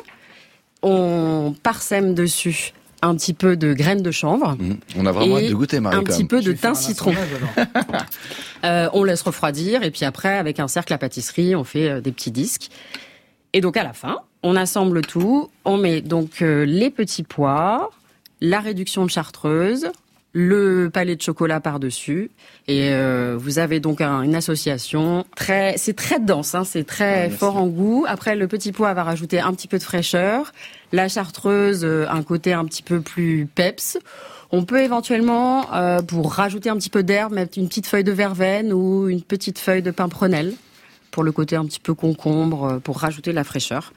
on parsème dessus un petit peu de graines de chanvre, Mmh. On a vraiment Et hâte de goûter, Marie. un quand petit même. peu Je de vais faire thym un citron. assemblage, alors. Euh, on laisse refroidir et puis après, avec un cercle à pâtisserie, on fait euh, des petits disques. Et donc à la fin, on assemble tout. On met donc euh, les petits pois, la réduction de chartreuse, le palais de chocolat par-dessus. Et euh, vous avez donc un- une association très... C'est très dense, hein, c'est très Ah, merci. fort en goût. Après, le petit pois va rajouter un petit peu de fraîcheur. La chartreuse, euh, un côté un petit peu plus peps. On peut éventuellement, euh, pour rajouter un petit peu d'herbe, mettre une petite feuille de verveine ou une petite feuille de pimprenelle pour le côté un petit peu concombre, euh, pour rajouter de la fraîcheur.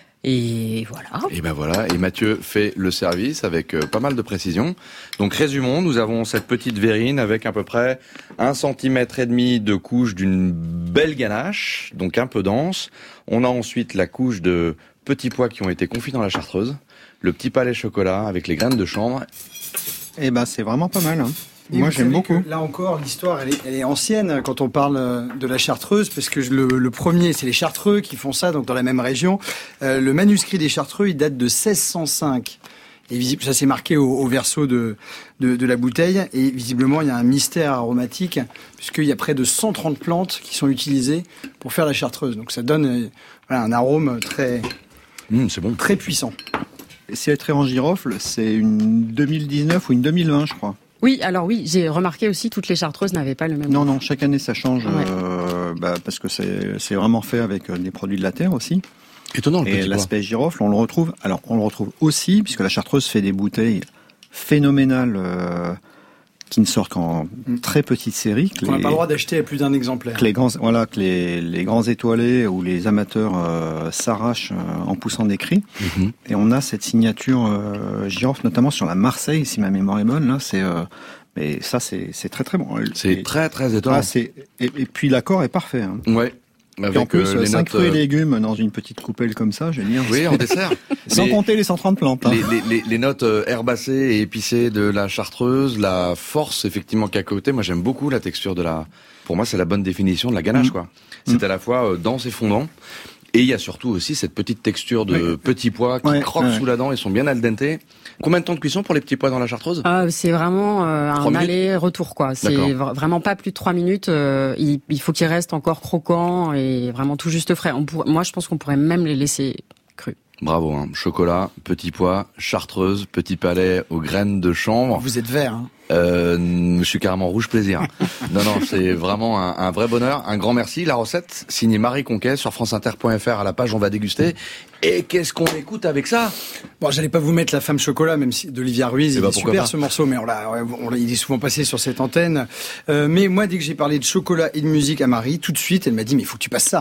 Et voilà. Et ben voilà, et Mathieu fait le service avec euh, pas mal de précision. Donc résumons, nous avons cette petite verrine avec à peu près un centimètre et demi de couche d'une belle ganache, donc un peu dense. On a ensuite la couche de petits pois qui ont été confits dans la chartreuse, le petit palais chocolat avec les graines de chanvre. Eh ben, c'est vraiment pas mal. Hein. Et Moi, vous j'aime savez beaucoup. que là encore, l'histoire, elle est, elle est ancienne quand on parle euh, de la chartreuse, parce que le, le premier, c'est les Chartreux qui font ça, donc dans la même région. Euh, le manuscrit des Chartreux, il date de seize cent cinq. Et visible, ça s'est marqué au, au verso de, de, de la bouteille. Et visiblement, il y a un mystère aromatique, puisqu'il y a près de cent trente plantes qui sont utilisées pour faire la chartreuse. Donc ça donne euh, voilà, un arôme très, Mmh, c'est bon. très puissant. Si elle est très en girofle, c'est une deux mille dix-neuf ou une deux mille vingt, je crois. Oui, alors oui, j'ai remarqué aussi toutes les chartreuses n'avaient pas le même Non, non, chaque année ça change, Ouais. euh, bah, parce que c'est c'est vraiment fait avec euh, des produits de la terre aussi. Étonnant le Et petit pois. l'aspect girofle, on le retrouve. Alors, on le retrouve aussi, puisque la chartreuse fait des bouteilles phénoménales euh, qui ne sortent qu'en Mm. très petite série. Que On n'a les- pas le droit d'acheter à plus d'un exemplaire. que les grands, voilà, que les, les grands étoilés ou les amateurs euh, s'arrachent euh, en poussant des cris. Mhm. Et on a cette signature euh, girofle, notamment sur la Marseille, si ma mémoire est bonne. Là, c'est, euh, mais ça, c'est, c'est très très bon. C'est Et- très très étonnant. ah, c'est, et, et puis l'accord est parfait. Hein. Ouais. Et Avec en plus, euh, les cinq notes. fruits et euh, légumes dans une petite coupelle comme ça, je veux dire. Oui, en dessert. Sans Mais- compter les cent trente plantes. Hein. Les, les, les, les notes euh, herbacées et épicées de la chartreuse, la force effectivement cacaotée. Moi, j'aime beaucoup la texture de la. Pour moi, c'est la bonne définition de la ganache, Mm. quoi. C'est Mm. à la fois euh, dense et fondant. Et il y a surtout aussi cette petite texture de Ouais. petits pois qui Ouais, croquent ouais. sous la dent et sont bien al dente. Combien de temps de cuisson pour les petits pois dans la chartreuse? Ah, c'est vraiment euh, Trois un minutes aller-retour, quoi. C'est D'accord. vra- vraiment pas plus de trois minutes. euh, il, il faut qu'il reste encore croquant et vraiment tout juste frais. On pourrait- moi, je pense qu'on pourrait même les laisser crus. Bravo, hein. Chocolat, petit pois, chartreuse, petit palais aux graines de chanvre. Vous êtes vert, hein. Euh, je suis carrément rouge plaisir. Non, non, c'est vraiment un, un vrai bonheur. Un grand merci. La recette, signée Marie Conquet sur franceinter point f r à la page On va déguster. Et qu'est-ce qu'on écoute avec ça? Bon, j'allais pas vous mettre La Femme Chocolat, même si d'Olivia Ruiz, Et il bah, est super pas. ce morceau, mais on l'a, on l'a, il est souvent passé sur cette antenne. Euh, mais moi, dès que j'ai parlé de chocolat et de musique à Marie, tout de suite, elle m'a dit, mais il faut que tu passes ça.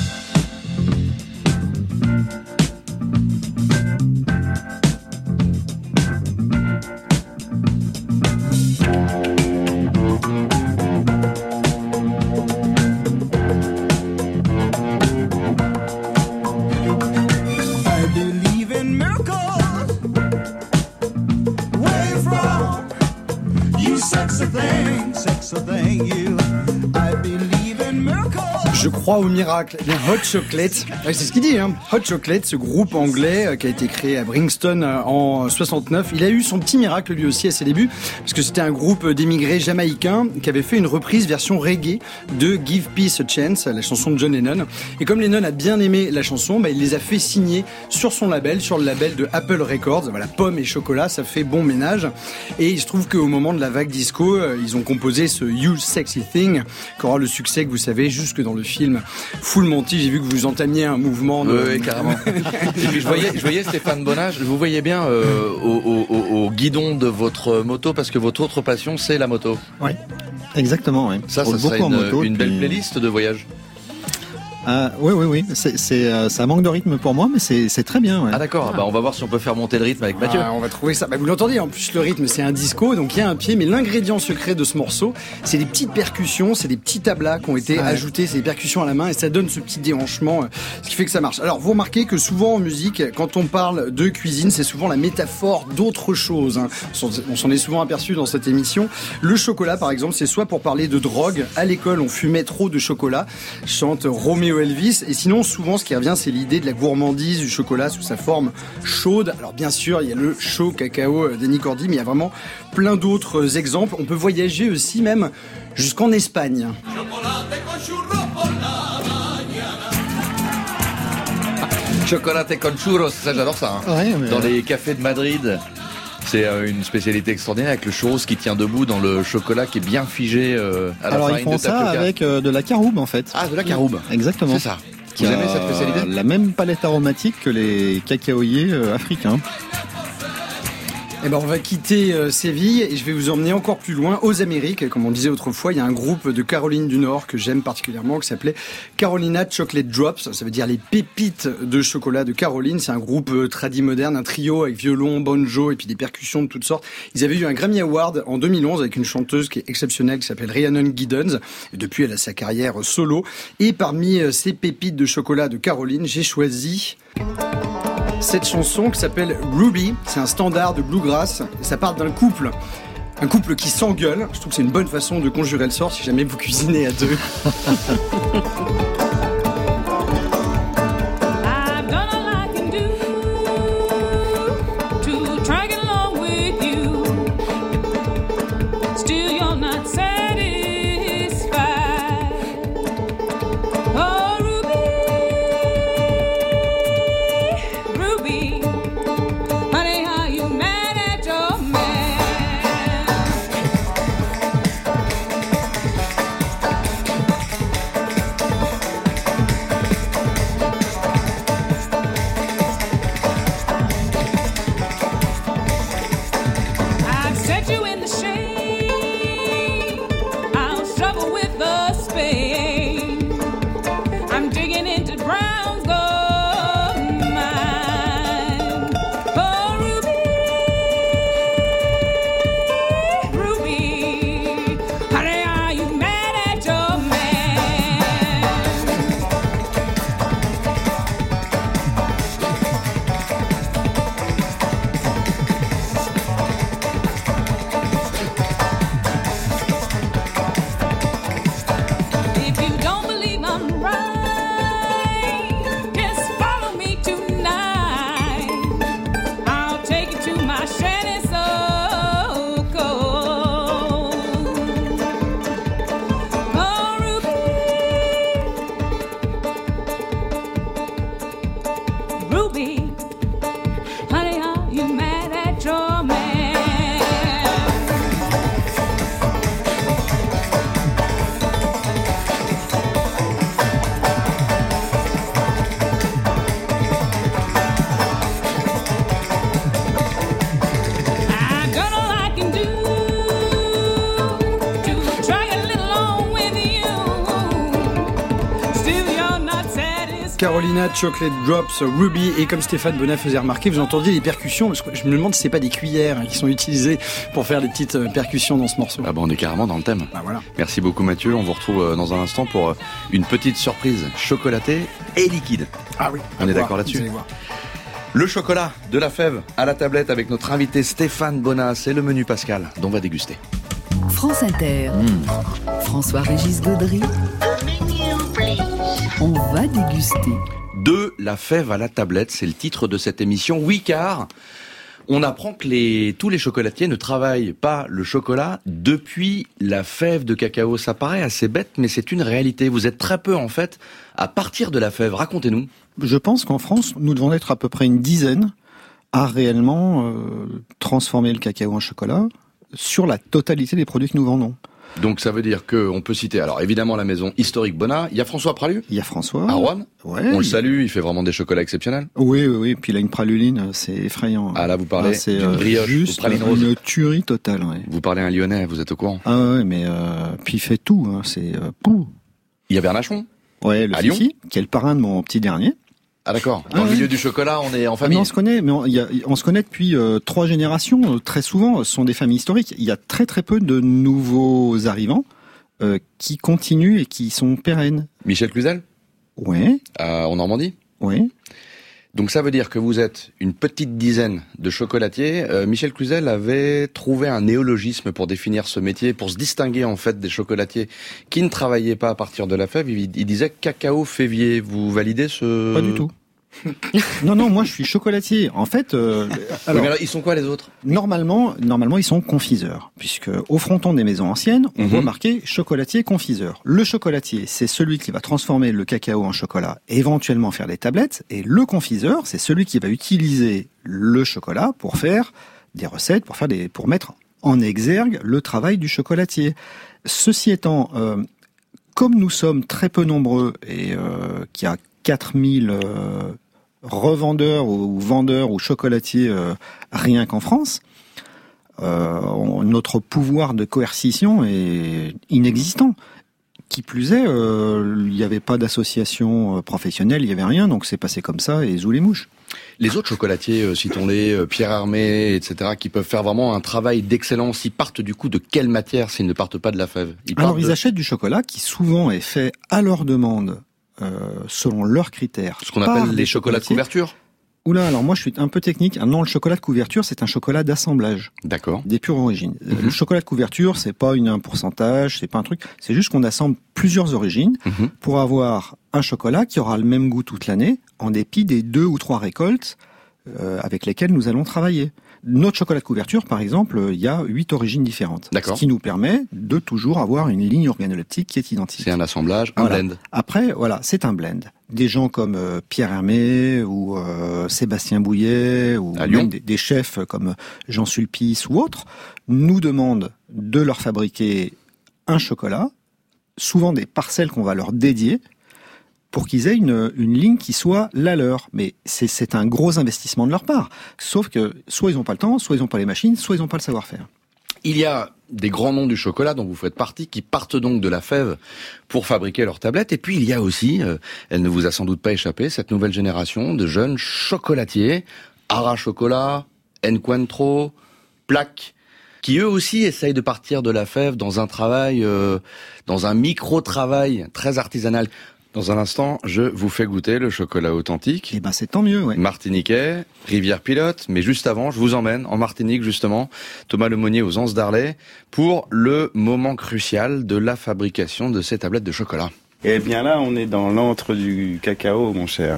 Je crois au miracle. Eh bien, Hot Chocolate, ouais, c'est ce qu'il dit, hein. Hot Chocolate, ce groupe anglais euh, qui a été créé à Brixton euh, en soixante-neuf, il a eu son petit miracle lui aussi à ses débuts, parce que c'était un groupe d'émigrés jamaïcains qui avait fait une reprise version reggae de Give Peace a Chance, la chanson de John Lennon. Et comme Lennon a bien aimé la chanson, bah, il les a fait signer sur son label, sur le label de Apple Records. Voilà, pomme et chocolat, ça fait bon ménage. Et il se trouve qu'au moment de la vague disco, euh, ils ont composé ce You Sexy Thing, qui aura le succès que vous savez jusque dans le film Full Monty. J'ai vu que vous entamiez un mouvement. De... Oui, oui, carrément. Et puis je voyais, je voyais Stéphane Bonnage, vous voyez bien euh, au, au, au guidon de votre moto, parce que votre autre passion, c'est la moto. Oui, exactement. Oui. Ça, Je ça roule serait beaucoup une, en moto, une puis- belle playlist de voyage. Ah, oui, oui, oui. C'est, c'est, euh, ça manque de rythme pour moi, mais c'est, c'est très bien. Ouais. Ah d'accord, bah, on va voir si on peut faire monter le rythme avec Mathieu. Ah, on va trouver ça. Bah, vous l'entendez, en plus le rythme c'est un disco, donc il y a un pied, mais l'ingrédient secret de ce morceau, c'est des petites percussions, c'est des petits tablas qui ont été Ouais. ajoutés, c'est des percussions à la main et ça donne ce petit déhanchement, euh, ce qui fait que ça marche. Alors vous remarquez que souvent en musique, quand on parle de cuisine, c'est souvent la métaphore d'autre chose, hein. On s'en- on s'en est souvent aperçu dans cette émission. Le chocolat par exemple, c'est soit pour parler de drogue, à l'école on fumait trop de chocolat, chante Roméo Elvis, et sinon souvent ce qui revient c'est l'idée de la gourmandise du chocolat sous sa forme chaude. Alors bien sûr il y a le chaud cacao d'Annie Cordy, mais il y a vraiment plein d'autres exemples. On peut voyager aussi même jusqu'en Espagne. Chocolate con churros, ça j'adore ça. Hein. Ouais, mais- Dans les cafés de Madrid, c'est euh, une spécialité extraordinaire avec le churros qui tient debout dans le chocolat qui est bien figé euh, à la Alors ils farine font de ça tapioca. avec euh, de la caroube en fait. Ah, de la caroube. Exactement. C'est ça. Qui Vous a aimez cette spécialité? La même palette aromatique que les cacaoyers euh, africains. Eh ben, on va quitter euh, Séville et je vais vous emmener encore plus loin, aux Amériques. Comme on disait autrefois, il y a un groupe de Caroline du Nord que j'aime particulièrement qui s'appelait Carolina Chocolate Drops. Ça veut dire les pépites de chocolat de Caroline. C'est un groupe euh, tradi moderne, un trio avec violon, banjo et puis des percussions de toutes sortes. Ils avaient eu un Grammy Award en deux mille onze avec une chanteuse qui est exceptionnelle qui s'appelle Rhiannon Giddens. Et depuis, elle a sa carrière solo. Et parmi euh, ces pépites de chocolat de Caroline, j'ai choisi cette chanson qui s'appelle Ruby. C'est un standard de bluegrass et ça part d'un couple. Un couple qui s'engueule. Je trouve que c'est une bonne façon de conjurer le sort si jamais vous cuisinez à deux. I've done all I can do to try get along with you. Still you're not satisfied. Oh, Ruby, Ruby, honey, are you mad at your man? I've set you in the shade. I'll shovel with a spade. I'm digging into Brown's gold mine. Oh, Ruby, Ruby, honey, are you mad at your man? If you don't believe I'm right, Carolina, Chocolate Drops, Ruby, et comme Stéphane Bonnat faisait remarquer, vous entendiez les percussions, parce que je me demande si c'est pas des cuillères hein, qui sont utilisées pour faire les petites euh, percussions dans ce morceau. Ah bah on est carrément dans le thème. Bah voilà. Merci beaucoup Mathieu, on vous retrouve euh, dans un instant pour euh, une petite surprise chocolatée et liquide. Ah oui. On est voir, d'accord là-dessus. vous allez voir. Le chocolat, de la fève à la tablette avec notre invité Stéphane Bonnat, c'est le menu Pascal dont on va déguster. France Inter. François-Régis Gaudry. On va déguster. De la fève à la tablette, c'est le titre de cette émission. Oui, car on apprend que les, tous les chocolatiers ne travaillent pas le chocolat depuis la fève de cacao. Ça paraît assez bête, mais c'est une réalité. Vous êtes très peu, en fait, à partir de la fève. Racontez-nous. Je pense qu'en France, nous devons être à peu près une dizaine à réellement euh, transformer le cacao en chocolat sur la totalité des produits que nous vendons. Donc ça veut dire qu'on peut citer, alors évidemment la maison historique Bonnat, il y a François Pralu Il y a François. à Roanne. Ouais. On le salue, il fait vraiment des chocolats exceptionnels. Oui, oui, oui. Puis il a une praluline, c'est effrayant. Ah là, vous parlez Ah, c'est d'une euh, brioche juste aux pralines roses. une tuerie totale. Ouais. Vous parlez à un Lyonnais, vous êtes au courant. Ah ouais, mais euh, puis il fait tout. Hein, c'est euh, pou. Il y a Bernachon. Ouais, le À Lyon Fifi, qui est le parrain de mon petit dernier. Ah d'accord, dans Ah le ouais. milieu du chocolat, on est en Ah, famille. mais on se connaît, mais on, il y a, on se connaît depuis euh, trois générations. Très souvent, ce sont des familles historiques. Il y a très très peu de nouveaux arrivants euh, qui continuent et qui sont pérennes. Michel Cluzel, Ouais, euh, en Normandie. ouais. Donc ça veut dire que vous êtes une petite dizaine de chocolatiers. Euh, Michel Cluzel avait trouvé un néologisme pour définir ce métier, pour se distinguer en fait des chocolatiers qui ne travaillaient pas à partir de la fève. Il, il disait cacao févier. Vous validez ce... Pas du tout. non, non, moi je suis chocolatier. En fait, euh, Oui, alors, mais alors, ils sont quoi les autres? normalement, normalement ils sont confiseurs, puisque au fronton des maisons anciennes, on Mhm. voit marqué chocolatier confiseur. Le chocolatier, c'est celui qui va transformer le cacao en chocolat, et éventuellement faire des tablettes, et le confiseur, c'est celui qui va utiliser le chocolat pour faire des recettes, pour faire des, pour mettre en exergue le travail du chocolatier. Ceci étant, euh, comme nous sommes très peu nombreux et euh, qu'il y a quatre mille euh, revendeurs ou vendeurs ou chocolatiers euh, rien qu'en France, euh, on- notre pouvoir de coercition est inexistant. Qui plus est, euh, il n'y avait pas d'association euh, professionnelle, il n'y avait rien, donc c'est passé comme ça et zou les mouches. Les autres chocolatiers, euh, citons-les, euh, Pierre Hermé, et cetera, qui peuvent faire vraiment un travail d'excellence, ils partent du coup de quelle matière s'ils ne partent pas de la fève? Ils Alors partent ils de achètent du chocolat qui souvent est fait à leur demande, euh, selon leurs critères. ce qu'on par appelle des les chocolats de chocolatiers. couverture. Oula, alors moi je suis un peu technique. Ah non, le chocolat de couverture, c'est un chocolat d'assemblage, D'accord. des pures origines. Euh, Mhm. Le chocolat de couverture, c'est pas une, un pourcentage, c'est pas un truc. C'est juste qu'on assemble plusieurs origines Mhm. pour avoir un chocolat qui aura le même goût toute l'année, en dépit des deux ou trois récoltes euh, avec lesquelles nous allons travailler. Notre chocolat de couverture, par exemple, euh, il y a huit origines différentes. D'accord. Ce qui nous permet de toujours avoir une ligne organoleptique qui est identique. C'est un assemblage, un Voilà. blend. Après, voilà, c'est un blend. Des gens comme euh, Pierre Hermé ou euh, Sébastien Bouillet ou À Lyon. même des, des chefs comme Jean Sulpice ou autres nous demandent de leur fabriquer un chocolat, souvent des parcelles qu'on va leur dédier, pour qu'ils aient une, une ligne qui soit la leur. Mais c'est, c'est un gros investissement de leur part. Sauf que soit ils n'ont pas le temps, soit ils n'ont pas les machines, soit ils n'ont pas le savoir-faire. Il y a des grands noms du chocolat dont vous faites partie qui partent donc de la fève pour fabriquer leurs tablettes. Et puis il y a aussi, euh, elle ne vous a sans doute pas échappé, cette nouvelle génération de jeunes chocolatiers, Ara Chocolat, Encuentro, Plaque, qui eux aussi essayent de partir de la fève dans un travail, euh, dans un micro-travail très artisanal. Dans un instant, je vous fais goûter le chocolat authentique. Et ben c'est tant mieux, ouais. Martiniquais, rivière pilote, mais juste avant, je vous emmène en Martinique justement, Thomas Lemonnier aux Anses d'Arlay, pour le moment crucial de la fabrication de ces tablettes de chocolat. Eh bien là, on est dans l'antre du cacao, mon cher.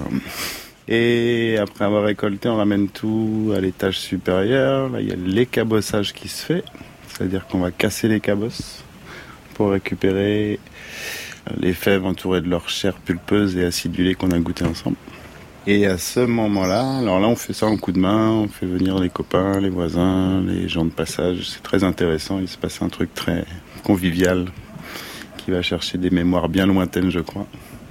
Et après avoir récolté, on ramène tout à l'étage supérieur. Là, il y a l'écabossage qui se fait. C'est-à-dire qu'on va casser les cabosses pour récupérer les fèves entourées de leur chair pulpeuse et acidulée qu'on a goûté ensemble. Et à ce moment-là, alors là, on fait ça en coup de main. On fait venir les copains, les voisins, les gens de passage. C'est très intéressant. Il se passe un truc très convivial qui va chercher des mémoires bien lointaines, je crois.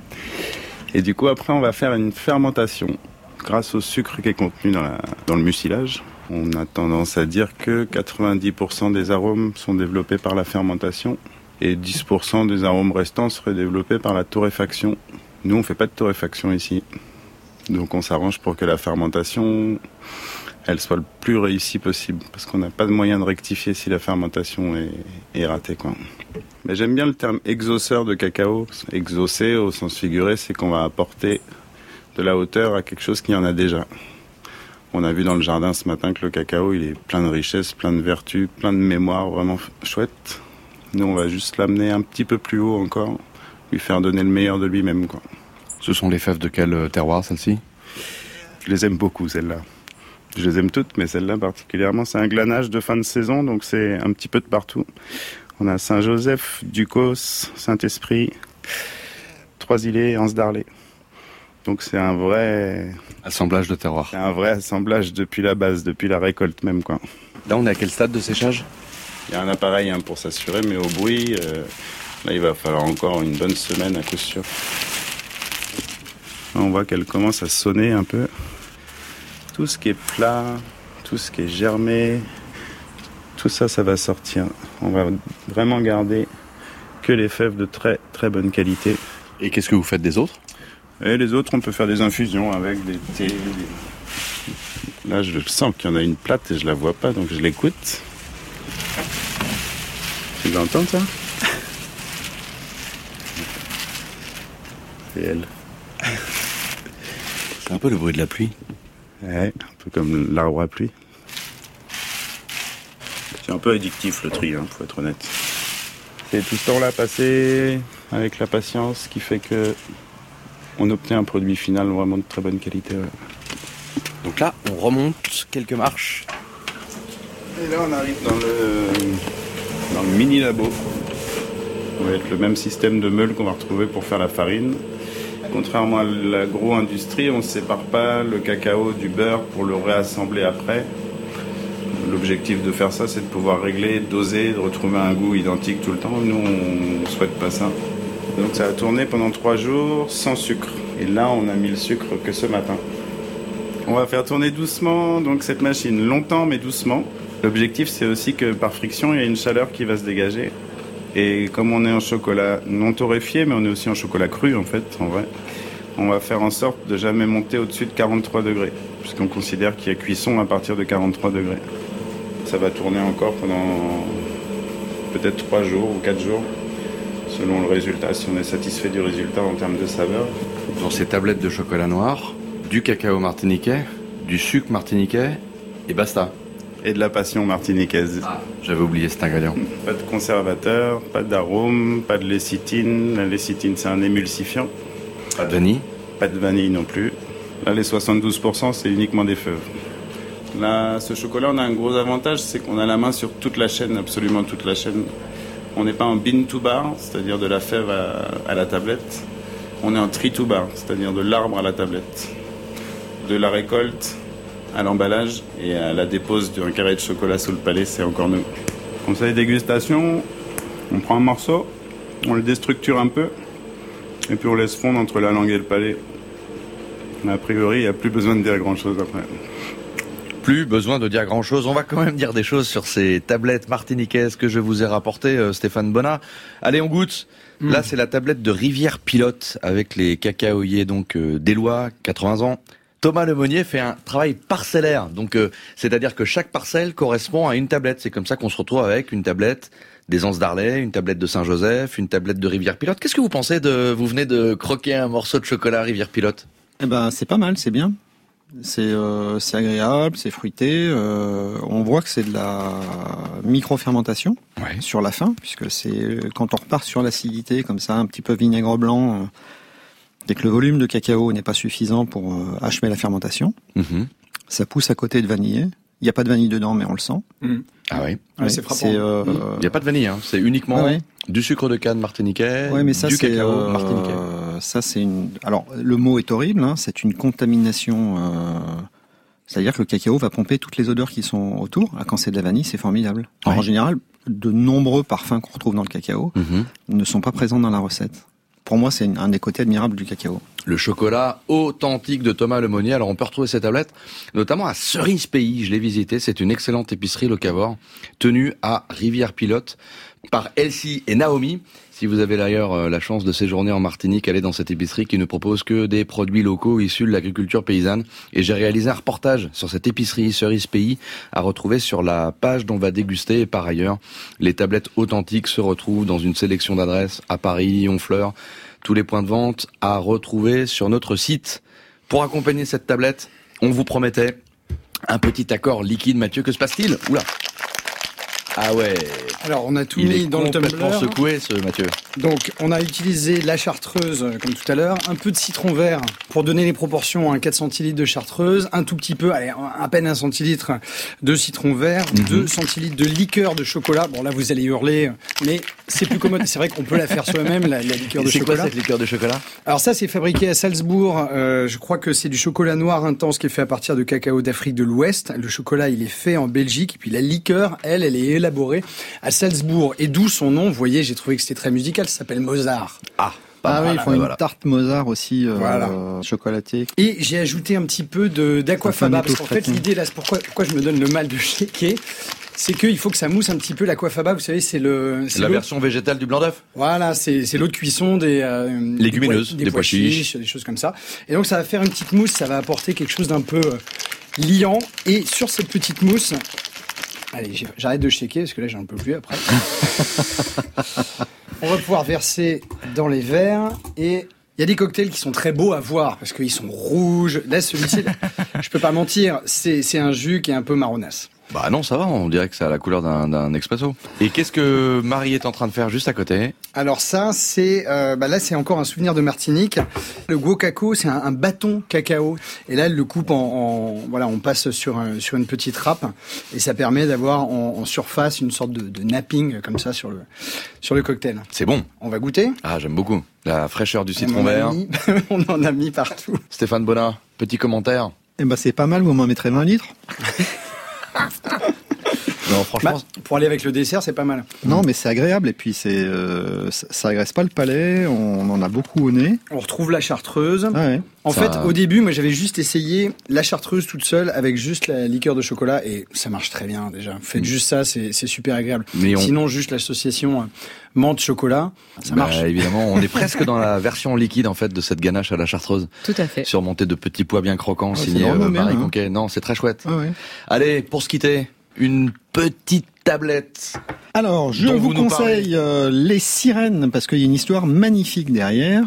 Et du coup, après, on va faire une fermentation grâce au sucre qui est contenu dans, la, dans le mucilage. On a tendance à dire que quatre-vingt-dix pour cent des arômes sont développés par la fermentation et dix pour cent des arômes restants seraient développés par la torréfaction. Nous, on fait pas de torréfaction ici. Donc on s'arrange pour que la fermentation, elle soit le plus réussie possible. Parce qu'on n'a pas de moyen de rectifier si la fermentation est, est ratée, quoi. Mais j'aime bien le terme exauceur de cacao. Exaucer, au sens figuré, c'est qu'on va apporter de la hauteur à quelque chose qui en a déjà. On a vu dans le jardin ce matin que le cacao, il est plein de richesses, plein de vertus, plein de mémoire, vraiment chouette. Nous, on va juste l'amener un petit peu plus haut encore, lui faire donner le meilleur de lui-même, quoi. Ce sont les fèves de quel terroir, celles-ci ? Je les aime beaucoup, celles-là. Je les aime toutes, mais celle-là particulièrement, c'est un glanage de fin de saison, donc c'est un petit peu de partout. On a Saint-Joseph, Ducos, Saint-Esprit, Trois-Îlets, Anse d'Arlay. Donc c'est un vrai... Assemblage de terroir. C'est un vrai assemblage depuis la base, depuis la récolte même, quoi. Là, on est à quel stade de séchage ? Il y a un appareil hein, pour s'assurer, mais au bruit, euh, là, il va falloir encore une bonne semaine à coup sûr. Là, on voit qu'elle commence à sonner un peu. Tout ce qui est plat, tout ce qui est germé, tout ça, ça va sortir. On va vraiment garder que les fèves de très très bonne qualité. Et qu'est-ce que vous faites des autres ? Et les autres, on peut faire des infusions avec des thés. Des... Là, je sens qu'il y en a une plate et je la vois pas, donc je l'écoute. Tu l'entends, ça ? C'est elle. C'est un peu le bruit de la pluie. Ouais, un peu comme l'arbre à pluie. C'est un peu addictif le tri, hein, faut être honnête. C'est tout ce temps-là passé avec la patience qui fait que on obtient un produit final vraiment de très bonne qualité. Ouais. Donc là, on remonte quelques marches. Et là, on arrive dans le, dans le mini-labo. Ça va être le même système de meule qu'on va retrouver pour faire la farine. Contrairement à l'agro-industrie, on ne sépare pas le cacao du beurre pour le réassembler après. L'objectif de faire ça, c'est de pouvoir régler, doser, de retrouver un goût identique tout le temps. Nous, on ne souhaite pas ça. Donc ça a tourné pendant trois jours sans sucre. Et là, on a mis le sucre que ce matin. On va faire tourner doucement donc cette machine, longtemps mais doucement. L'objectif, c'est aussi que par friction, il y a une chaleur qui va se dégager. Et comme on est en chocolat non torréfié, mais on est aussi en chocolat cru en fait, en vrai, on va faire en sorte de jamais monter au-dessus de quarante-trois degrés, puisqu'on considère qu'il y a cuisson à partir de quarante-trois degrés. Ça va tourner encore pendant peut-être trois jours ou quatre jours, selon le résultat, si on est satisfait du résultat en termes de saveur. Dans ces tablettes de chocolat noir, du cacao martiniquais, du sucre martiniquais et basta. Et de la passion martiniquaise. Ah, j'avais oublié cet ingrédient. Pas de conservateur, pas d'arôme, pas de lécithine. La lécithine, c'est un émulsifiant. Pas de vanille. Pas de vanille non plus. Là, les soixante-douze pour cent, c'est uniquement des fèves. Là, ce chocolat, on a un gros avantage, c'est qu'on a la main sur toute la chaîne, absolument toute la chaîne. On n'est pas en bean to bar, c'est-à-dire de la fève à, à la tablette. On est en tree to bar, c'est-à-dire de l'arbre à la tablette. De la récolte à l'emballage et à la dépose d'un carré de chocolat sous le palais, c'est encore nous. Conseil dégustation, on prend un morceau, on le déstructure un peu, et puis on laisse fondre entre la langue et le palais. Mais a priori, il n'y a plus besoin de dire grand-chose après. Plus besoin de dire grand-chose. On va quand même dire des choses sur ces tablettes martiniquaises que je vous ai rapportées, euh, Stéphane Bonnat. Allez, on goûte. Mmh. Là, c'est la tablette de Rivière Pilote avec les cacaoyers donc euh, d'Éloie, quatre-vingts ans. Thomas Lemonnier fait un travail parcellaire, donc euh, c'est-à-dire que chaque parcelle correspond à une tablette. C'est comme ça qu'on se retrouve avec une tablette des Anses d'Arlay, une tablette de Saint-Joseph, une tablette de Rivière Pilote. Qu'est-ce que vous pensez de... Vous venez de croquer un morceau de chocolat Rivière Pilote ? Eh ben, c'est pas mal, c'est bien. C'est euh, c'est agréable, c'est fruité. Euh, on voit que c'est de la micro-fermentation ouais. sur la fin, puisque c'est quand on repart sur l'acidité comme ça, un petit peu vinaigre blanc. Euh, Dès que le volume de cacao n'est pas suffisant pour euh, achever la fermentation, mmh. ça pousse à côté de vanillé. Il n'y a pas de vanille dedans, mais on le sent. Mmh. Ah oui, ouais, c'est frappant. C'est, euh... Il n'y a pas de vanille, hein. C'est uniquement ah ouais. du sucre de canne martiniquais, ouais, mais ça, du c'est, cacao euh, martiniquais. Ça, c'est une. Alors, le mot est horrible. Hein, c'est une contamination. Euh... C'est-à-dire que le cacao va pomper toutes les odeurs qui sont autour. Ah, quand c'est de la vanille, c'est formidable. Alors, ouais. En général, de nombreux parfums qu'on retrouve dans le cacao mmh. ne sont pas présents dans la recette. Pour moi, c'est un des côtés admirables du cacao. Le chocolat authentique de Thomas Lemonnier. Alors, on peut retrouver ces tablettes, notamment à Cerise Pays. Je l'ai visité. C'est une excellente épicerie locavore, tenue à Rivière Pilote par Elsie et Naomi. Si vous avez d'ailleurs euh, la chance de séjourner en Martinique, allez dans cette épicerie qui ne propose que des produits locaux issus de l'agriculture paysanne. Et j'ai réalisé un reportage sur cette épicerie Cerise Pays à retrouver sur la page dont on va déguster. Et par ailleurs, les tablettes authentiques se retrouvent dans une sélection d'adresses à Paris, Honfleur, tous les points de vente à retrouver sur notre site. Pour accompagner cette tablette, on vous promettait un petit accord liquide. Mathieu, que se passe-t-il? Oula. Ah ouais. Alors, on a tout Il mis est dans le complètement tumbler. secoué, ce Mathieu. Donc, on a utilisé la chartreuse, euh, comme tout à l'heure, un peu de citron vert pour donner les proportions, hein, quatre centilitres de chartreuse, un tout petit peu, allez, à peine un centilitre de citron vert, Mhm. deux centilitres de liqueur de chocolat. Bon, là, vous allez hurler, mais c'est plus commode. C'est vrai qu'on peut la faire soi-même, la, la liqueur de C'est chocolat. quoi cette liqueur de chocolat? Alors ça, c'est fabriqué à Salzbourg. Euh, je crois que c'est du chocolat noir intense qui est fait à partir de cacao d'Afrique de l'Ouest. Le chocolat, il est fait en Belgique. Et puis la liqueur, elle, elle est élaborée à Salzbourg. Et d'où son nom, vous voyez, j'ai trouvé que c'était très musical, ça s'appelle Mozart. Ah, Ah oui, ils font une voilà. tarte Mozart aussi, euh, Voilà. chocolatée. Et j'ai ajouté un petit peu de d'aquafaba, Enfin, parce qu'en fait, métaux l'idée là, c'est pourquoi, pourquoi je me donne le mal de shaker, c'est qu'il faut que ça mousse un petit peu l'aquafaba. Vous savez, c'est le... c'est La l'eau- version végétale du blanc d'œuf. Voilà, c'est c'est l'eau de cuisson des euh, Légumineuses, des, des pois, pois chiches. des choses comme ça. Et donc ça va faire une petite mousse, ça va apporter quelque chose d'un peu euh, liant. Et sur cette petite mousse, allez, j'ai- j'arrête de shaker parce que là j'en peux plus après. On va pouvoir verser dans les verres et il y a des cocktails qui sont très beaux à voir parce qu'ils sont rouges. Là, celui-ci, je peux pas mentir, c'est c'est un jus qui est un peu marronasse. Bah non, ça va, on dirait que c'est à la couleur d'un, d'un expresso. Et qu'est-ce que Marie est en train de faire juste à côté? Alors ça, c'est euh, bah là, c'est encore un souvenir de Martinique. Le guocaco, c'est un, un bâton cacao. Et là, elle le coupe en, en voilà, on passe sur un, sur une petite râpe et ça permet d'avoir en, en surface une sorte de, de napping comme ça sur le sur le cocktail. C'est bon. On va goûter. Ah, j'aime beaucoup. La fraîcheur du On citron en a vert. mis- on en a mis partout. Stéphane Bonnat, petit commentaire. Eh ben, c'est pas mal, vous m'en mettrez vingt litres. Non, franchement, Bah, pour aller avec le dessert, c'est pas mal. Non, mais c'est agréable et puis c'est, euh, ça, ça agresse pas le palais, on en a beaucoup au nez. On retrouve la chartreuse. Ah ouais. En Ça- fait, au début, moi, j'avais juste essayé la chartreuse toute seule avec juste la liqueur de chocolat et ça marche très bien déjà. Faites juste ça, c'est c'est super agréable. Mais on- Sinon, juste l'association euh, menthe-chocolat, ça bah, marche. évidemment, on est presque dans la version liquide en fait de cette ganache à la chartreuse, Tout à fait. surmontée de petits pois bien croquants, c'est signé vraiment euh, bien, Marie hein. Conquet. Non, c'est très chouette. Ah ouais. Allez, pour se quitter, une petite tablette. Alors, je Dont vous, vous nous conseille euh, Les Sirènes, parce qu'il y a une histoire magnifique derrière.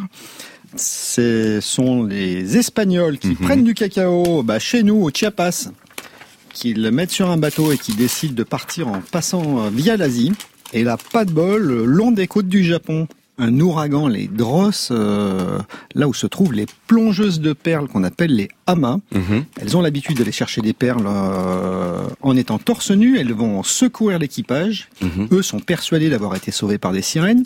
Ce sont les Espagnols qui Mhm. prennent du cacao bah, chez nous, au Chiapas, qui le mettent sur un bateau et qui décident de partir en passant euh, via l'Asie. Et là, pas de bol, le long des côtes du Japon, un ouragan les drosse, euh, là où se trouvent les plongeuses de perles qu'on appelle les hamas. Elles ont l'habitude d'aller chercher des perles euh, en étant torse nu. Elles vont secourir l'équipage. Mhm. Eux sont persuadés d'avoir été sauvés par des sirènes.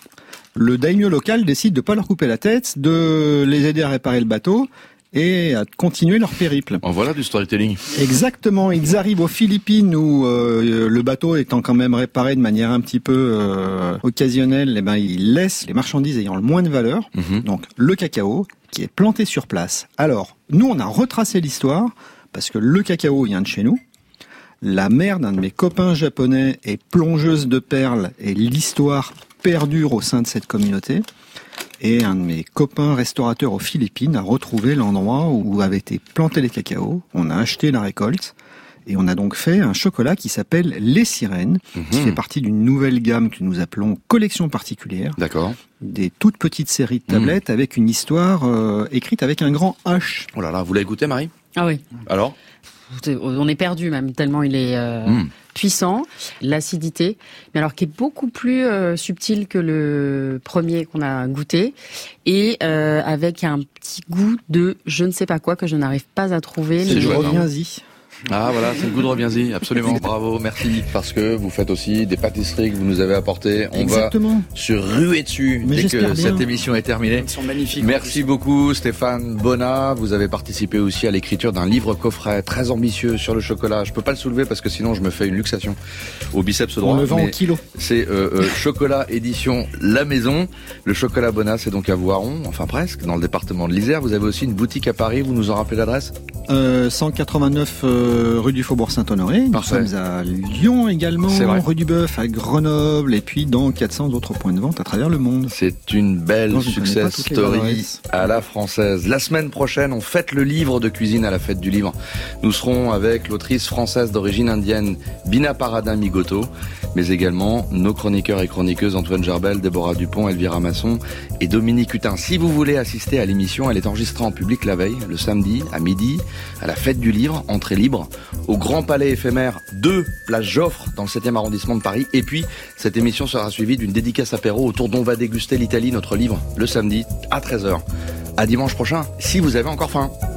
Le daimyo local décide de pas leur couper la tête, de les aider à réparer le bateau et à continuer leur périple. En voilà du storytelling. Exactement, ils arrivent aux Philippines où euh, le bateau étant quand même réparé de manière un petit peu euh, occasionnelle, eh ben ils laissent les marchandises ayant le moins de valeur, Mhm. donc le cacao qui est planté sur place. Alors, nous on a retracé l'histoire parce que le cacao vient de chez nous. La mère d'un de mes copains japonais est plongeuse de perles et l'histoire perdure au sein de cette communauté. Et un de mes copains restaurateurs aux Philippines a retrouvé l'endroit où avaient été plantés les cacaos. On a acheté la récolte et on a donc fait un chocolat qui s'appelle Les Sirènes, qui Mhm. fait partie d'une nouvelle gamme que nous appelons Collection particulière. D'accord. Des toutes petites séries de tablettes avec une histoire euh, écrite avec un grand H. Oh là là, vous l'avez goûté, Marie? Ah oui. Alors? On est perdu même, tellement il est euh, Mm. puissant. L'acidité, mais alors qui est beaucoup plus euh, subtil que le premier qu'on a goûté, et euh, avec un petit goût de je ne sais pas quoi que je n'arrive pas à trouver. C'est mais- joué, non Reviens-y. Ah voilà, c'est le goût de reviens-y, absolument. Bravo, merci. Parce que vous faites aussi des pâtisseries que vous nous avez apportées. On Exactement. va se ruer dessus Mais dès que j'espère bien. cette émission est terminée. Ils sont magnifiques. Merci beaucoup Stéphane Bonnat. Vous avez participé aussi à l'écriture d'un livre coffret très ambitieux sur le chocolat. Je peux pas le soulever parce que sinon je me fais une luxation au biceps droit. On le vend mais au kilo. C'est euh, euh, Chocolat édition La Maison. Le chocolat Bonnat, c'est donc à Voiron, enfin presque, dans le département de l'Isère. Vous avez aussi une boutique à Paris. Vous nous en rappelez l'adresse? Euh, cent quatre-vingt-neuf euh, rue du Faubourg Saint-Honoré. Nous Parfait. sommes à Lyon également, C'est vrai. rue du Bœuf, à Grenoble, et puis dans quatre cents autres points de vente à travers le monde. C'est une belle Non, je ne connais pas success toutes les story adresses. à la française. La semaine prochaine, on fête le livre de cuisine à la fête du livre. Nous serons avec l'autrice française d'origine indienne Bina Paradin Migoto, mais également nos chroniqueurs et chroniqueuses Antoine Gerbel, Déborah Dupont, Elvira Masson et Dominique Hutin. Si vous voulez assister à l'émission, elle est enregistrée en public la veille, le samedi, à midi, à la fête du livre, entrée libre, au Grand Palais éphémère deux, place Joffre, dans le septième arrondissement de Paris. Et puis, cette émission sera suivie d'une dédicace apéro autour dont va déguster l'Italie, notre livre, le samedi, à treize heures. À dimanche prochain, si vous avez encore faim.